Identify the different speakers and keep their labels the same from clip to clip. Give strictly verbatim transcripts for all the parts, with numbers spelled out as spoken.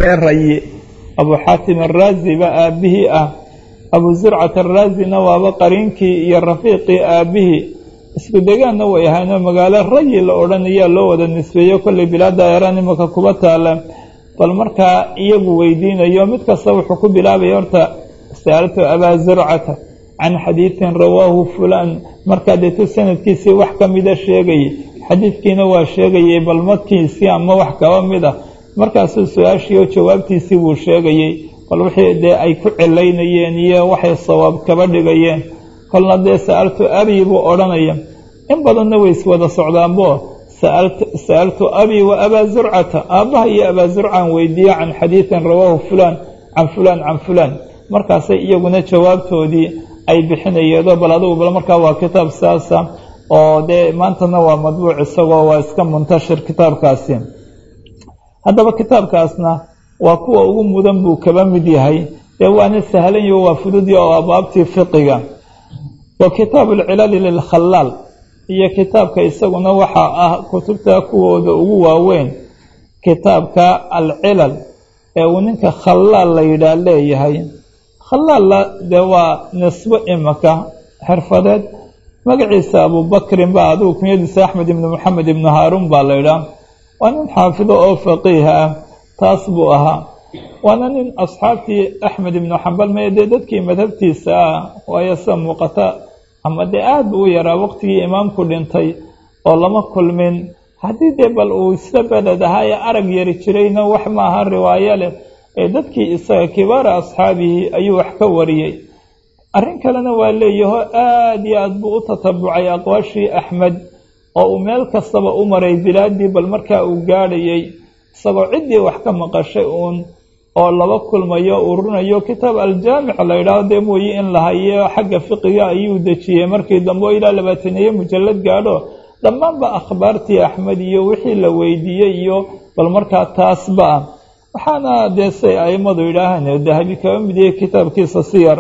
Speaker 1: rayi abu xaatim araazi ba aabihii ah abu zurcat araazina waaba qariinkii iyo rafiiqii aabihii isku degaanna way ahaanoo magaalo rayi la odhanayaa loo wada nisbeeyo kollay bilaada eeraan imaka kuba taala bal markaa iyagu weydiinayo mid kasta wuxuu ku bilaabaya horta saalatu abaa zurcata can xadiidin rawaahu fulaan markaa deetu sanadkiisii wax ka mida sheegayay xadiidkiina waa sheegayay bal madkiisii ama wax kaba mid ah markaasuu su-aashii oo jawaabtiisii buu sheegayey bal wixii dee ay ku cilaynayeen iyo waxay sawaab kaba dhigayeen kolna dee sa'altu abi buu odhanaya in badanna way iswada socdaanbo sa'altu abi wa abaa zurcata aabbaha iyo abaa zurcan weydiiye can xadiidin rawaahu fulaan can fulaan can fulaan markaasay iyaguna jawaabtoodii ay bixinayeedo bal adugu bal markaa waa kitaab saasa oo dee maantana waa madbuuc isagoo waa iska muntashir kitaabkaasi haddaba kitaabkaasna waa kuwa ugu mudan buu kaba mid yahay dee waana sahlan yaho waa fududi oo abaabtii fiqiga wa kitaabu alcilali lilkhalaal iyo kitaabka isaguna waxaa ah kutubta kuwooda ugu waaweyn kitaabka alcilal ee uu ninka khalaal la yidhaah leeyahay khalaalla dee waa nisbo imaka xirfadeed magaciisa abubakrin baa adigu kunyadiisa axmed ibnu moxamed ibnu haaruun baa la yidhaah waa nin xaafido oo faqiih ah taas buu ahaa waana nin asxaabtii axmed ibnu xambal mee dee dadkii madhabtiisa ah waayo sida muuqata ama dee aad buu u yaraa waqtigii imaamku dhintay oo lama kulmin haddii dee bal uu isla beled ahaa ee arag yari jirayna wax maaha riwaayo leh ee dadkii isaga kibaara asxaabihii ayuu wax ka wariyey arrin kalena waa leeyaho aad iyo aad buu u tatabucay aqwaashii axmed oo uu meel kastaba u maray bilaadii bal markaa uu gaadhayay isagoo ciddii wax ka maqashay uun oo laba kulmayo ururinayo kitaab aljaamic la yidhaahdo dee mooye in la hayo xagga fiqiga ayuu dejiyey markii dambe oo ilaa labaataniyo mujallad gaadho dhammaanba akhbaartii axmed iyo wixii la weydiiyey iyo bal markaa taasba ah waxaana dee say aimadu yidhaahaan dahabi kaba mid yahay kitaabkiisa siyar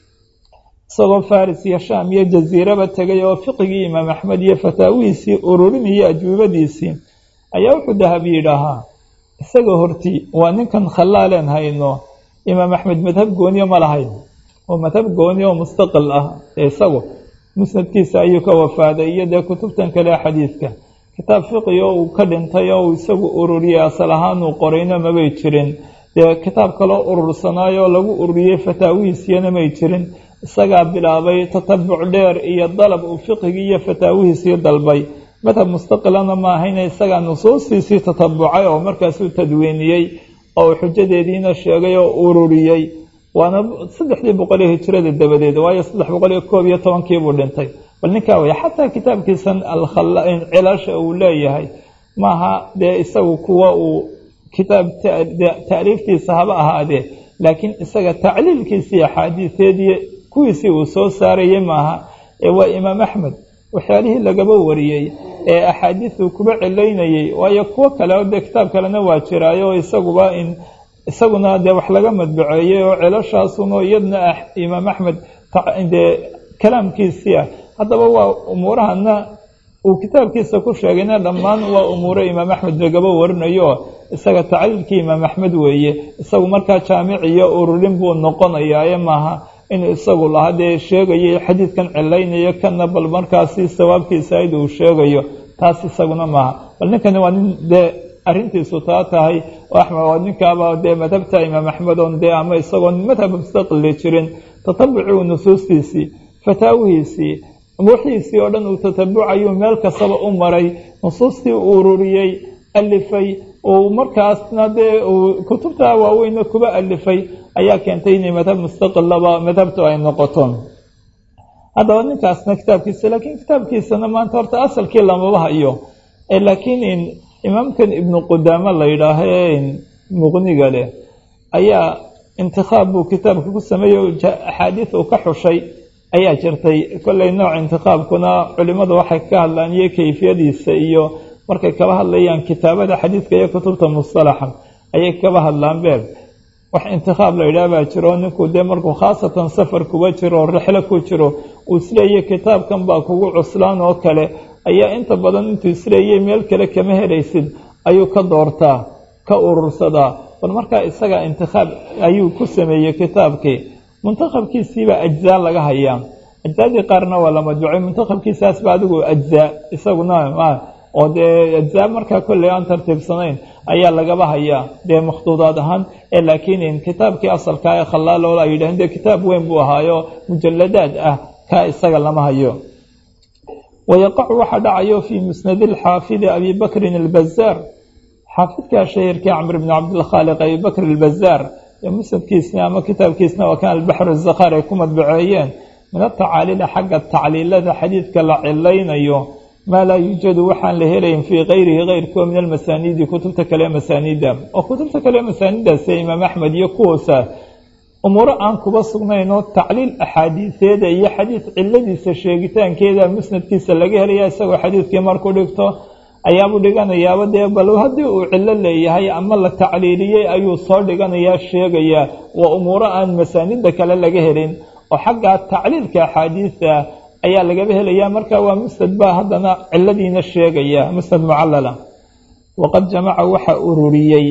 Speaker 1: isagoo faris iyo shaam iyo jaziiraba tegay oo fiqigii imaam axmed iyo fataawihiisii ururinaiyo ajwibadiisii ayaa wuxuu dahabi yidhaahaa isaga hortii waa ninkan khallaaleen hayno imaam axmed madhab gooniyo ma lahayn oo madhab gooniyo oo mustaqil ah ee isagu musnadkiisa ayuu ka wafaaday iyo dee kutubtan kale xadiidka kitaab fiqi oo uu ka dhintay oo uu isagu ururiyey asal ahaan uu qorayna mabay jirin dee kitaab kaloo urursanaayo lagu ururiyey fataawihiisiyana may jirin isagaa bilaabay tatabuc dheer iyo dalab uu fiqigii iyo fataawihiisii dalbay madhab mustaqilana ma ahayna isagaa nusuustiisii tatabucay oo markaasuu tadwiiniyey oo uu xujadeediina sheegay oo ururiyey waana saddexdii boqol ee hijrada dabadeed waayo saddex boqol iyo koob iyo tobankii buu dhintay bal ninkaa way xataa kitaabkiisan cilasha uu leeyahay maaha dee isagu kuwa uu kitaab taariiftiisa haba ahaadee laakiin isaga tacliilkiisii axaadiiseedii kuwiisii uu soo saarayay maaha ee waa imaam axmed waxyaalihii lagaba wariyey ee axaadiisu kuba cilaynayay waayo kuwo kale dee kitaab kalena waa jiraayo oo isaguba in isaguna dee wax laga madbaceeyey oo cilashaasunoo iyadna ah imaam axmed dee kalaamkiisii ah haddaba waa umuurahana uu kitaabkiisa ku sheegayna dhammaan waa umuuro imaam axmed lagaba warinayo isaga tacliilkii imaam axmed weeye isagu markaa jaamic iyo ururin buu noqonayaaye maaha inuu isagu lahaa dee sheegayay xadiidkan cilaynayo kana bal markaasi sawaabkiisa id uu sheegayo taas isaguna maaha bal ninkani waa nin dee arrintiisu taa tahay oo axmed waa ninkaaba dee madhabta imaam axmed oon dee ama isagoon madhab mustaqili jirin tatabucuu nusuustiisii fataawihiisii wixiisii oo dhan uu tatabucayuu meel kastaba u maray nusuustii uu ururiyey alifay uu markaasna dee uu kutubta waaweyna kuba alifay ayaa keentay inay madhab mustaqilaba madhabtu ay noqoto haddaba ninkaasna kitaabkiisa laakiin kitaabkiisana maanta horta asalkii lamaba hayo laakiin imaamkan ibnu qudaama la yidhaaho ee muqniga leh ayaa intikhaab buu kitaabka ku sameeyey axaadiis uu ka xushay ayaa jirtay kollay nooc intikhaabkuna culimadu waxay ka hadlaan iyo kayfiyadiisa iyo markay kaba hadlayaan kitaabada xadiidka iyo kutubta mustalaxa ayay kaba hadlaan beer wax intikhaab la yidhaah baa jiro ninkuu dee markuu khaasatan safar kuba jiro oo rixlo ku jiro uu isleeyahy kitaabkan baa kugu cuslaan oo kale ayaa inta badan intuu isleeyay meel kale kama helaysid ayuu ka doortaa ka urursadaa bal markaa isaga intikhaab ayuu ku sameeyey kitaabkii muntakhabkiisiibaa ajzaa laga hayaa ajzaadii qaarna waa la madbuucay muntakhabkiisaasba adigu ajzaa isaguna oo dee ajzaa markaa kolley aan tartiibsanayn ayaa lagaba hayaa dee makhduudaad ahaan ee laakiin kitaabkii asalkaa ee khallaaloola ay yidhaaheen dee kitaab weyn buu ahaayo mujalladaad ah kaa isaga lama hayo ويقع waxa dhacayo في مسند الحافظ أبي بكر البزار xaafidka شhهيرkii cمر بن عبدالخالق أبي بكر البزار مسندkiisna ama kitaabkiisna waa kan البحر الزخار ay ku madbuceeyeen min التacاaliل xagga tacliilada xadiidka la cilaynayo maa laa yuujadu waxaan la helayn fii kayrihi kayrkuwa min almasaaniidi kutubta kale masaanida oo kutubta kale masaanidaas imaam axmed iyo kuwoosa umuuro aan kuba sugnayn oo tacliil axaadiiseeda iyo xadiid ciladiisa sheegitaankeeda musnadkiisa laga helaya isagoo xadiidkii markuu dhigto ayaabuu dhiganayaaba dee bal haddii uu cilo leeyahay ama la tacliiliyey ayuu soo dhiganayaa sheegayaa waa umuuro aan masaanida kale laga helin oo xagga tacliilka axaadiista ayaa lagaba helaya marka waa musnad baa haddana ciladiina sheegaya musnad mucallala waqad jamaca waxa ururiyey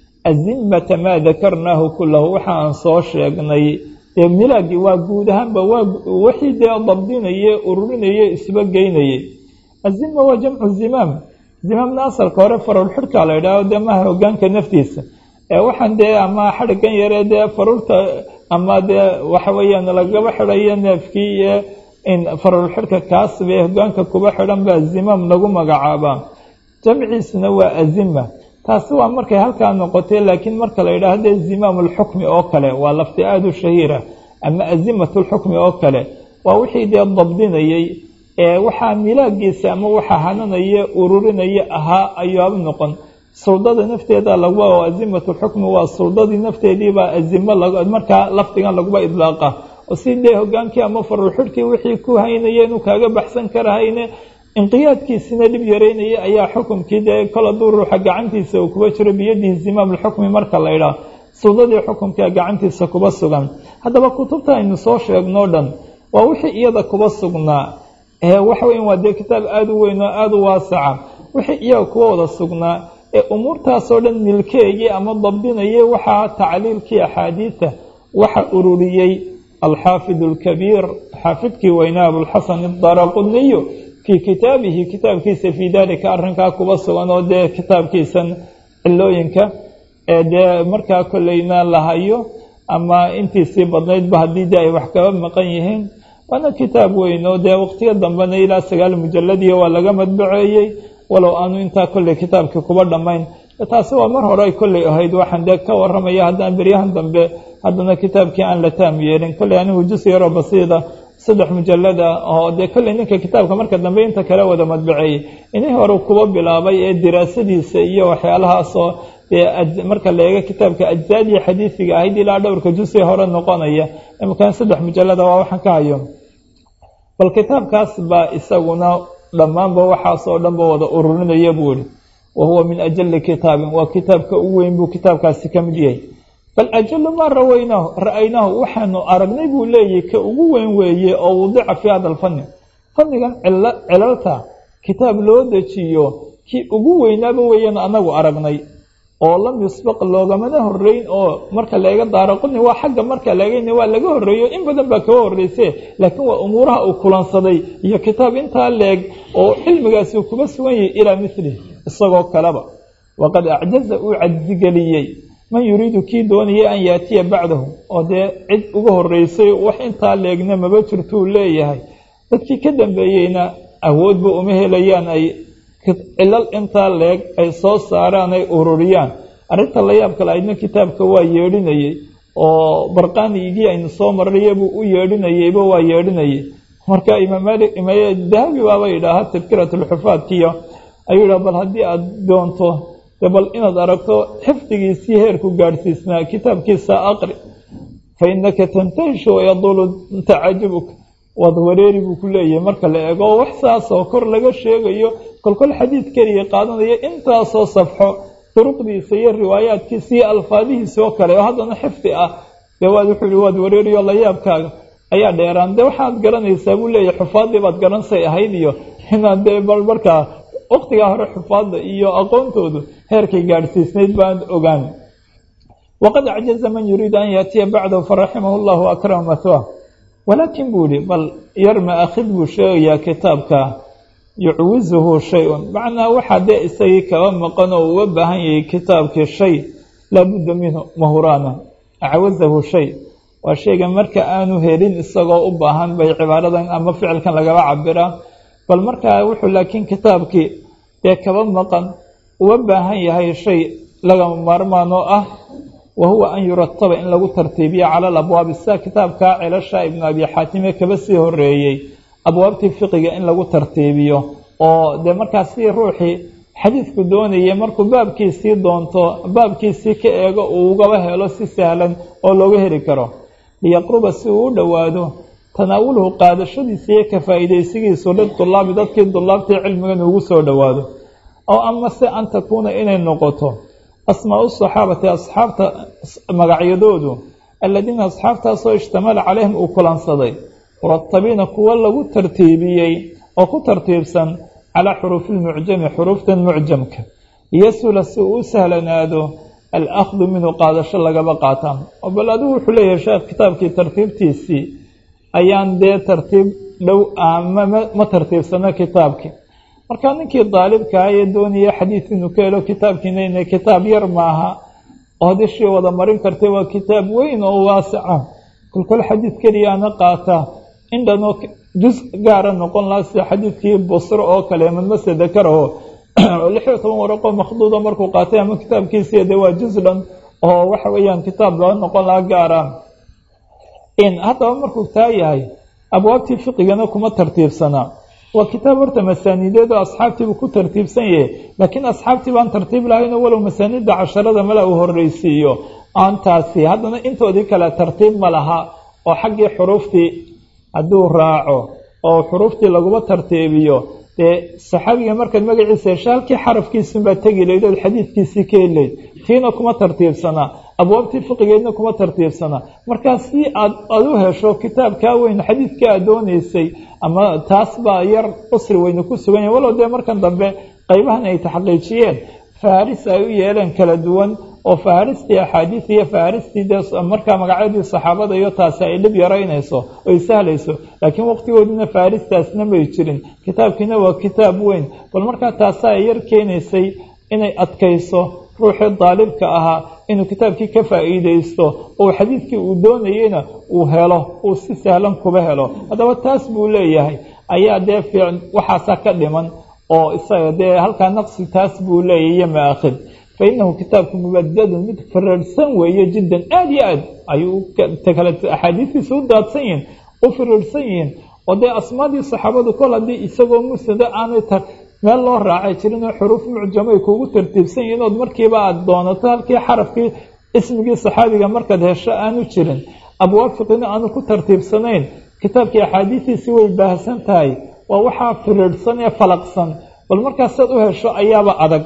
Speaker 1: azimata maa dakarnaahu kulahu waxa aan soo sheegnay ee milaagii waa guud ahaanba waa wixii dee dabdinaye ururinaye isba geynayey azima waa jamcu zimaam zimaamna asalka hore farol xidhkaa la idhaaho dee maha hogaanka naftiisa ee waxaan dee ama xadhigan yaree dee farulta ama dee waxa weeyaan lagaba xidhayo neefkii iyo in farol xidhka kaas bay hogaanka kuba xidhan baa zimaam lagu magacaabaa jamciisna waa azima taasi waa markay halkaa noqotay laakiin marka la yidhaahdo zimaam ulxukmi oo kale waa lafti aada u shahiira ama azimatu lxukmi oo kale waa wixii dee dabdinayey ee waxaa milaagiisa ama waxaa hananaya ururinaya ahaa ayaaba noqon suldada nafteeda lagu oo azimatu lxukmi waa suldadii nafteediibaa azimo markaa lafdigan laguba idlaaqa oo si dee hogaankii ama farol xidhkii wixii ku haynaya inuu kaaga baxsan karahayne inqiyaadkiisina dhib yaraynaya ayaa xukumkii dee kol haduu ruuxa gacantiisa uu kuba jiro biyadihi zimaam ulxukmi marka la idhaah suldadii xukumkaa gacantiisa kuba sugan haddaba kutubta aynu soo sheegno dhan waa wixii iyada kuba sugnaa ee waxa weyn waa dee kitaab aada u weyn oo aada u waasaca wixii iyaga kuwa wada sugnaa ee umuurtaasoo dhan milkeegii ama dabdinayay waxaa tacliilkii axaadiida waxa ururiyey alxaafid alkabiir xaafidkii weynaa abulxasan idaraquniyo fii kitaabihi kitaabkiisa fii daalika arrinkaa kuba sugan oo dee kitaabkiisan cilooyinka ee dee markaa kolleyna la hayo ama intiisii badnaydba haddii dee ay wax kaba maqan yihiin waana kitaab weyn oo dee waqtiga dambena ilaa sagaal mujaladiya waa laga madbaceeyey walow aanu intaa kolley kitaabkii kuba dhammayn taasi waa mar hore ay kolley ahayd waxaan dee ka waramaya haddaan beryahan dambe haddana kitaabkii aan la taam yeelin kolley anigu jus yaroo basiida saddex mujalada oo dee kolley ninka kitaabka marka dambe inta kale wada madbaceeyey inii hore kuba bilaabay ee diraasadiisa iyo waxyaalahaasoo dee marka la eego kitaabka ajzaadii xadiisiga ahayd ilaa dhowrka jusee hore noqonaya imakan saddex mujalada waa waxaan ka hayo bal kitaabkaas baa isaguna dhammaanba waxaasoo dhanba wada ururinaya buu ihi wahuwa min ajali kitaabin waa kitaabka ugu weyn buu kitaabkaasi ka mid yahay bal ajalu maa rawaynaahu ra-aynaahu waxaanu aragnay buu leeyahy ka ugu weyn weeye oo wudica fii hada alfanni fannigan cilalta kitaab loo dejiyo kii ugu weynaaba weeyaan anagu aragnay oo lam yusbaq loogamana horeyn oo marka laga daaraquni waa xagga marka laagayna waa laga horeeyo in badan baa kaga horeyse laakiin waa umuuraha uu kulansaday iyo kitaab intaa leeg oo cilmigaasi uu kuba sugan yahay ilaa mithlihi isagoo kaleba waqad acjaza uu cajzigeliyey man yuriidu kii doonayay an yaatiya bacdahu oo dee cid uga horeysay wax intaa leegna maba jirtuu leeyahay dadkii ka dambeeyeyna awoodba uma helayaan ay cilal intaa leeg ay soo saaraan ay ururiyaan arrinta la yaab kale aydna kitaabka waa yeedhinayey oo barqaanigii aynu soo maraya buu u yeedhinayeyba waa yeedhinayay marka imaam maalik dahabi baaba yidhaaha tadkiratulxufaadkiyo ayuu yidhaha bal haddii aada doonto de bal inaad aragto xifdigiisii heerku gaadhsiisnaa kitaabkiisa aqri fa inaka tantahishu wayaduulu tacajubuk waad wareeri buu ku leeyahay marka la eego wax saasoo kor laga sheegayo kolkol xadiid keliya qaadanaya intaasoo safxo duruqdiisa iyo riwaayaadkiisa iyo alfaadihiisa oo kale oo haddana xifdi ah dee waad wuxuu yihi waad wareeriyo la yaabkaaga ayaa dheeraan dee waxaad garanaysaa buu leeyahay xufaadii baad garansay ahayd iyo inaad dee bal markaa waqtigaa hore xufaadda iyo aqoontoodu heerkay gaadhsiisnayd baan ogaan waqad acjaza man yuriidu an yaatiya bacdahu faraximahu llahu akrama mathwah walaakin buu yihi bal yar maakhid buu sheegayaa kitaabka yucwizuhu shay-un macnaa waxaa dee isagii kaba maqan oo uga baahan yahay kitaabkii shay laabudda minhu mahuraana acwazahu shay waa shayga marka aanu helin isagoo u baahan bay cibaaradan ama ficilkan lagaba cabiraa bal markaa wuxuu laakiin kitaabkii dee kaba maqan uga baahan yahay shay lagama maarmaan oo ah wa huwa an yurataba in lagu tartiibiyo cala alabwaabi sida kitaabkaa celasha ibnu abi xaatime kaba sii horeeyey abwaabtii fiqiga in lagu tartiibiyo oo dee markaas si ruuxii xadiidku doonayay markuu baabkiisii doonto baabkiisii ka eego uu ugaba helo si sahlan oo looga heli karo liyaqruba si uu u dhowaado tanaawuluhu qaadashadiisa iyo ka faa'iidaysigiisu lidulaabi dadkii dulaabtii cilmigan ugu soo dhowaado oo ama se an takuuna inay noqoto asmaau saxaabati asxaabta magacyadoodu aladiina asxaabtaasoo ishtamala calayhim uu kulansaday muratabiina kuwa lagu tartiibiyey oo ku tartiibsan calaa xuruufi lmucjami xuruuftan mucjamka liyasula si uu u sahlanaado alakhdu minhu qaadasho lagaba qaataa oo bal adigu wuxuu leeyahay sheekh kitaabkii tartiibtiisii ayaan dee tartiib dhow ama ma tartiibsano kitaabkii markaa ninkii daalibkaa ee doonaya xadiid inuu ka helo kitaabkiina ina kitaab yar maaha oo dishii wada marin kartay waa kitaab weyn oo waasica kolkol xadiid keliyaana qaata indhanoo jus gaara noqon laha sida xadiidkii busro oo kale madmase dakaraho oo lix iyo toban waraqoo makhduuda markuu qaatay ama kitaabkiisii dee waa jus dhan oo waxa weeyaan kitaab loo noqon laha gaara in haddaba markuu taa yahay abwaabtii fiqigana kuma tartiibsanaa waa kitaab horta masaaniideed oo asxaabtiibuu ku tartiibsan yahay laakiin asxaabtii baan tartiib lahaynoo walow masaaniidda casharada mala uu horreysiiyo aantaasi haddana intoodii kale tartiib ma laha oo xaggii xuruuftii hadduu raaco oo xuruuftii laguma tartiibiyo dee saxaabiga markaad magaciisa hesho halkii xarafkiisunbaa tegi layd ood xadiidkiisii ka helayd tiina kuma tartiibsanaa abwaabtii fiqigeedna kuma tartiibsanaa markaa si aad aad u hesho kitaabkaa weyn xadiidka aad doonaysay ama taas baa yar cusri weyne ku sugan yahay walow dee markan dambe qaybahan ay taxqiijiyeen faaris ay u yeeleen kala duwan oo faaristii axaadiis iyo faaristii dee markaa magacyadii saxaabada iyo taasi ay dhib yaraynayso oy sahlayso laakiin waqtigoodina faaristaasna may jirin kitaabkiina waa kitaab weyn bal markaa taasaa yar keenaysay inay adkayso ruuxii daalibka ahaa inuu kitaabkii ka faa'iidaysto oo xadiidkii uu doonayeyna uu helo uu si sahlan kuba helo haddaba taas buu leeyahay ayaa dee fiican waxaasaa ka dhiman oo isaga dee halkaa naqsi taas buu leeyahay iyo maakhid fa innahu kitaabku mubadadun mid firiirsan weeye jiddan aada iyo aad ayuu kale axaadiistiisa u daadsan yihiin u firiirsan yihiin oo dee asmaadii saxaabadu kol haddii isagoo musnada aanay tar meel loo raacay jirin oo xuruuf mucjamo ay kuugu tartiibsan yihiin ood markiiba aada doonato halkii xarafkii ismigii saxaabiga markaad hesho aanu jirin abwaab fiqina aanu ku tartiibsanayn kitaabkii axaadiistiisii way baahsan tahay waa waxaa firiirsan ee falaqsan bal markaasaad u hesho ayaaba adag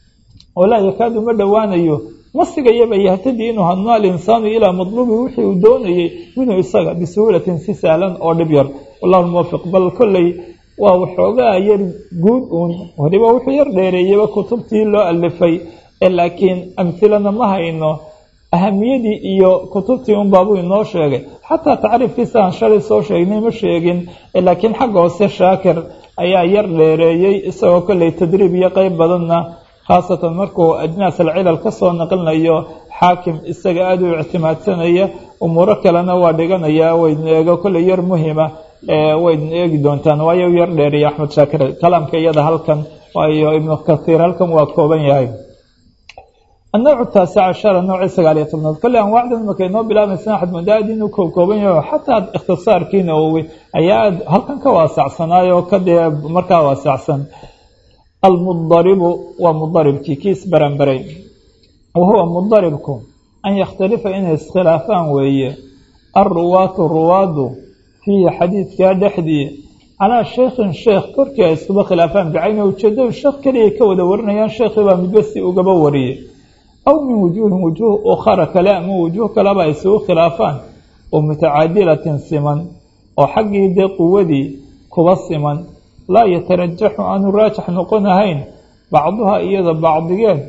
Speaker 1: oo laa yakaadu ma dhowaanayo masigayaba yahtadii inuu hadnaa alinsaanu ilaa madluubi wixii uu doonayey minhu isaga bisuhuulatin si sahlan oo dhib yar wallahu muwafiq bal kolley waa waxoogaa yar guud uun waliba wuxuu yar dheereeyaba kutubtii loo alifay ee laakiin amhilana ma hayno ahamiyadii iyo kutubtii un baabuu inoo sheegay xataa tacriifkiisa aan shalay soo sheegnay ma sheegin laakiin xagga hoose shaakir ayaa yar dheereeyey isagoo kolley tadriib iyo qeyb badanna khaasatan markuu ajnaas alcilal ka soo naqlinayo xaakim isaga aada u ictimaadsanaya umuuro kalena waa dhiganayaa waydna eego kolley yar muhima waydna eegi doontaan waayo yar dheeriya axmed shaakir kalaamka iyada halkan waayo ibnu kathiir halkan waa kooban yahay annawcu taasic cashara noocii sagaaliyo tobnaad kolley anwaacdan markay noo bilaabaysa axad madaad inuu koobkooban yahay xataa ikhtisaarkiina uu ayaa halkan ka waasacsanaayo ka dee markaa waasacsan almudaribu waa mudaribkii kii isbaranbaray wa huwa mudaribku an yakhtalifa inay iskhilaafaan weeye alruwaatu ruwaadu fiihi xadiidkaa dhexdii calaa shaykhin sheekh korkii ay iskuba khilaafaan bicayna ujeedadu sheekh keliya ka wada warinayaan sheekhii baa midba si ugaba wariyey aw min wujuuhin wujuuh ukhara kale ama wujuuh kaleba ay isugu khilaafaan oo mutacaadilatin siman oo xaggii dee quwadii kuba siman laa yatarajaxu aanu raajix noqon ahayn bacduhaa iyada bacdigeed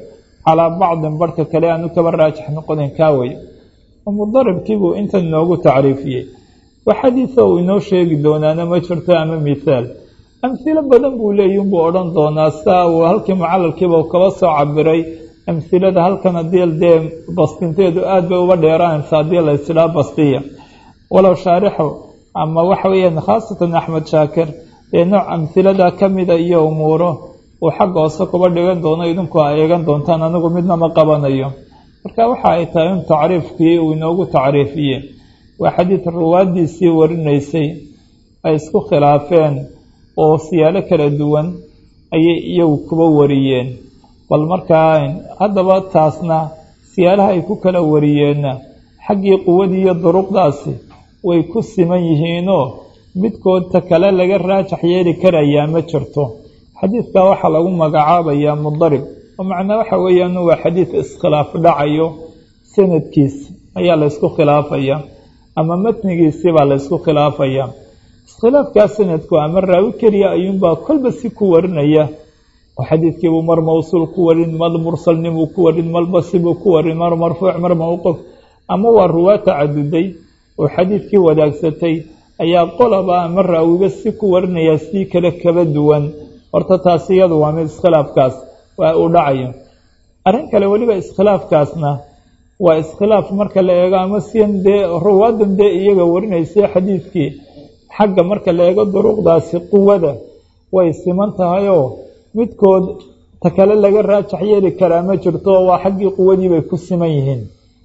Speaker 1: calaa bacdin barhka kale aanu kaba raajix noqonayn kaawey mudaribkiibuu intan inoogu tacriifiyey wax xadiisa uu inoo sheegi doonaana ma jirto ama mithaal amhilo badan buu leeyi unbuu odhan doonaa saa uu halkii mucalalkiiba u kaba soo cabiray amhilada halkan haddii dee bastinteedu aad bay uga dheeraanaysa haddii la islaa bastiya walow shaarixu ama waxa weeyaan khaasatan axmed shaakir dee nooc amhilada ka mida iyo umuuro uu xagga hoose kuba dhigan doono idinku a eegan doontaan anigu midna ma qabanayo marka waxa ay tahay in tacriifkii uu inoogu tacriifiye waa xadiid ruwaadiisii warinaysay ay isku khilaafeen oo siyaalo kala duwan ayay iyagu kuba wariyeen bal markaa haddaba taasna siyaalaha ay ku kala wariyeenna xaggii quwadii iyo duruqdaasi way ku siman yihiinoo midkood ta kale laga raajax yeeli karayaa ma jirto xadiidkaa waxaa lagu magacaabayaa mudarib oo macnaa waxa weeyaan waa xadiid iskhilaaf dhacayo sanadkiisi ayaa la ysku khilaafaya ama matnigiisii baa la ysku khilaafaya iskhilaafkaa sanadku ama raawi keliya ayuunbaa kolba si ku warinaya oo xadiidkiibuu mar mawsuul ku warin mar mursalnimuu ku warin malbasibuu ku warin mar marfuuc mar mawquf ama waa ruwaa tacaduday oo xadiidkii wadaagsatay ayaa qolaba ama raawiga si ku warinaya sii kale kaba duwan horta taasi iyadu waa mid iskhilaafkaas waa uu dhacayo arrin kale weliba iskhilaafkaasna waa iskhilaaf marka la eego ama sian dee ruwaadan dee iyaga warinaysay xadiidkii xagga marka la eego duruqdaasi quwada way siman tahayoo midkood ta kale laga raajax yeeli karaa ma jirto waa xaggii quwadii bay ku siman yihiin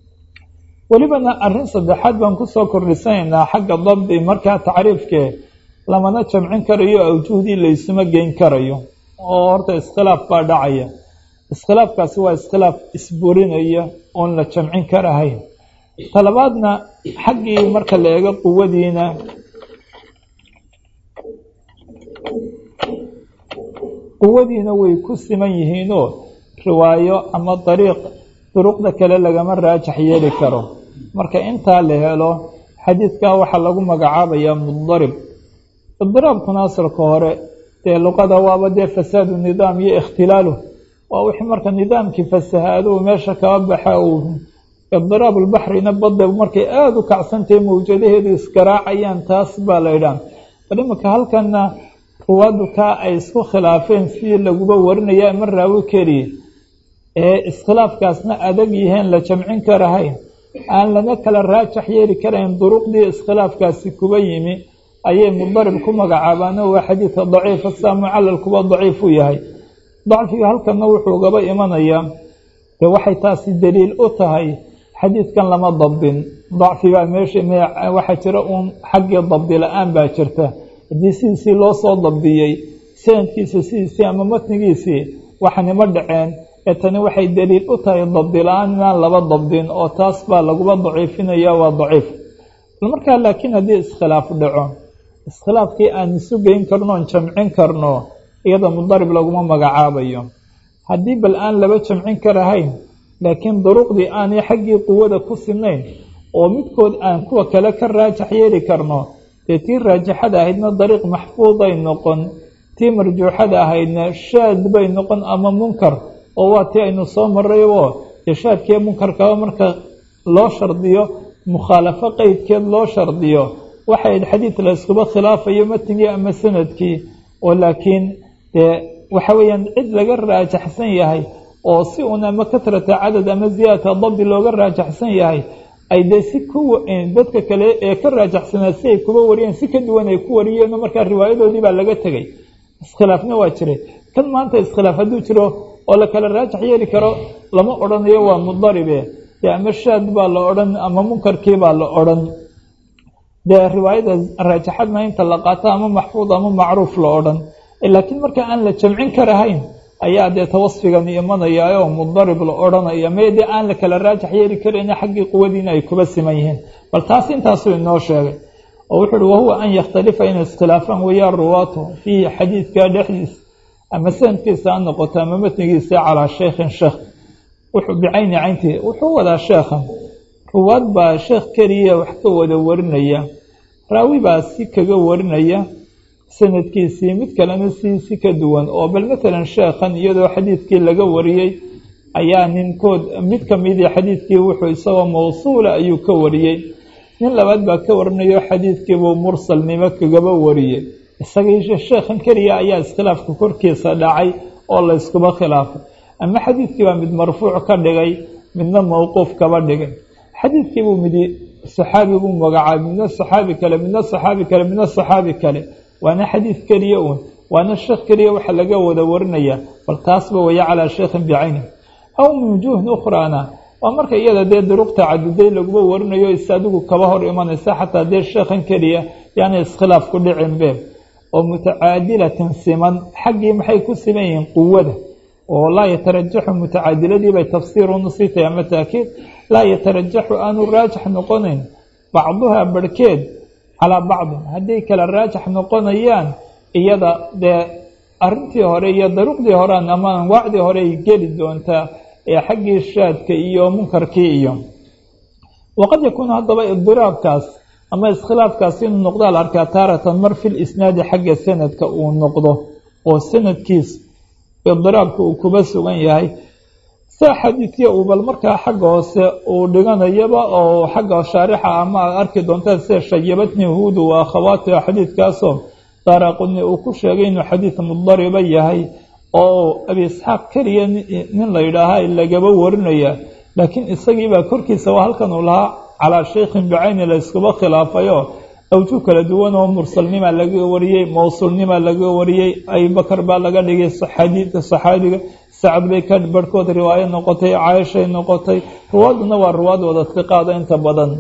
Speaker 1: welibana arrin saddexaad baan kusoo kordhisanaynaa xagga dabdi markaa tacriifkee lamana jamcin karayo awjuhdii laysuma geyn karayo oo horta iskhilaaf baa dhacaya iskhilaafkaasi waa iskhilaaf isburinaya oon la jamcin karahayn talabaadna xaggii marka la eego quwadiina quwadiina way ku siman yihiinoo riwaayo ama dariiq duruqda kale lagama raajax yeeli karo marka intaa la helo xadiidkaa waxaa lagu magacaabayaa mudarib idiraabkuna asalka hore dee luqada waaba dee fasaadu nidaam iyo ikhtilaalu waa wixii marka nidaamkii fasahaado meesha kaba baxa uu idiraabulbaxrina badda markay aada u kacsantahay mawjadaheedu isgaraacayaan taas baa la ydhaan bal iminka halkana ruwaadu kaa ay isku khilaafeen sidii laguba warinaya ama raawi keliya ee iskhilaafkaasna adag yihiin la jamcin karahayn aan lana kala raajax yeeli karayn duruqdii iskhilaafkaasi kuba yimi ayay mudarib ku magacaabaan waa xadiidka daciifa saa mucallal kuba daciif u yahay dacfiga halkana wuxuu gaba imanayaa dee waxay taasi daliil u tahay xadiidkan lama dabdin dacfibaa meesha waxaa jira uun xaggii dabdi la-aan baa jirta haddii sidiisii loo soo dabdiyey sanadkiisa sidiisii ama matnigiisii waxanima dhaceen ee tani waxay daliil u tahay dabdi la-aan inaan laba dabdin oo taas baa laguba daciifinaya waa daciif markaa laakiin haddii iskhilaaf dhaco iskhilaafkii aan isu geyn karno oon jamcin karno iyada mudarib laguma magacaabayo haddii bal aan laba jamcin karahayn laakiin duruqdii aanay xaggii quwada ku sinayn oo midkood aan kuwa kale ka raajax yeeli karno dee tii raajixada ahaydna dariiq maxfuuday noqon tii marjuuxada ahaydna shaad bay noqon ama munkar oo waa tii aynu soo marayoo dee shaadkiiyo munkarkaba marka loo shardiyo mukhaalafo qeydkeed loo shardiyo waxay xadiid la iskuba khilaafayo matnigii ama sanadkii oo laakiin dee waxa weeyaan cid laga raajaxsan yahay oo si un ama kasrata cadad ama ziyaadata dabdi looga raajaxsan yahay ay dee si ku dadka kale ee ka raajaxsanaa si ay kuba wariyeen si ka duwan ay ku wariyeen markaa riwaayadoodii baa laga tegay iskhilaafna waa jiray kan maanta iskhilaaf hadduu jiro oo la kala raajax yeeli karo lama odhanayo waa mudaribe dee ama shaad baa la odhan ama munkarkii baa la odhan dee riwaayada raajaxadna inta la qaato ama maxfuud ama macruuf la odhan laakiin marka aan la jamcin karahayn ayaa dee tawasfigani imanaya oo mudarib la odhanaya mee dee aan la kala raajax yeeli karayna xaggii quwadiina ay kuba siman yihiin bal taas intaasuu inoo sheegay oo wuxuu uhi wahuwa an yakhtalifa inay iskhilaafaan weeyaan ruwaatu fiihi xadiidkaa dhexdiisa ama sanadkiisa ha noqoto ama matnigiisa calaa shaykhin sheekh wuxuu bicayni cayntii wuxuu wadaa sheekhan ruwaad baa sheekh keliya wax ka wada warinaya raawi baa si kaga warinaya sanadkiisii mid kalena si si ka duwan oo bal matalan sheekhan iyadoo xadiidkii laga wariyey ayaa ninkood mid ka midii xadiidkii wuxuu isagoo mawsuula ayuu ka wariyey, nin labaad baa ka warinayo xadiidkiibuu mursalnimo kagaba wariyey. isagii sheekhan keliya ayaa iskhilaafka korkiisa dhacay oo la iskuba khilaafay, ama xadiidkii baa mid marfuuc ka dhigay midna mawquuf kaba dhigay. xadiidkiibuu midi saxaabi buu magacaabay, midna saxaabi kale midna saxaabi kale midna saxaabi kale, waana xadiid keliya uun, waana sheekh keliya waxa laga wada warinaya, bal taasba waya calaa sheekhin bicayni aw min wujuuhin ukhraana. waa marka iyada dee duruqta caduday laguma warinayo is adigu kaba hor imanaysa xataa dee sheekhan keliya yaana iskhilaaf ku dhicin be, oo mutacaadilatin siman xaggii maxay ku siman yihiin quwada, oo laa yatarajaxu mutacaadiladii bay tafsiir u nusitay ama taakiid, laa yatarajaxu aanu raajix noqonayn bacduhaa barhkeed calaa bacdin, hadday kala raajix noqonayaan iyada dee arrintii hore iyo daruqdii horean ama anwaacdii hore ay geli doontaa ee xaggii shaadka iyo munkarkii iyo. waqad yakuunu haddaba idiraabkaas ama iskhilaafkaas inuu noqdaa la arkaa taaratan mar fil isnaadi xagga sanadka uu noqdo oo sanadkiis idiraabka uu kuba sugan yahay, saa xadiidkii uu bal markaa xagga hoose uu dhiganayaba oo xagga shaarixa ama aad arki doontaa sida shayabatni huudu wa akhawaatiha xadiidkaasoo daaraquni uu ku sheegay inuu xadiid mudariba yahay oo abi isxaaq keliya nin la yidhaahaa lagaba warinaya, laakiin isagiibaa korkiisa waa halkan uu lahaa calaa shaykhin bicayni la iskuba khilaafayo awjuh kala duwan oo mursalnimaa laga wariyey, mawsuulnimaa laga wariyey, abibakar baa laga dhigay xadiidka saxaabiga, sacad bay ka barhkood riwaayo noqotay, caaishay noqotay, ruwaaduna waa ruwaad wada hiqaada inta badan.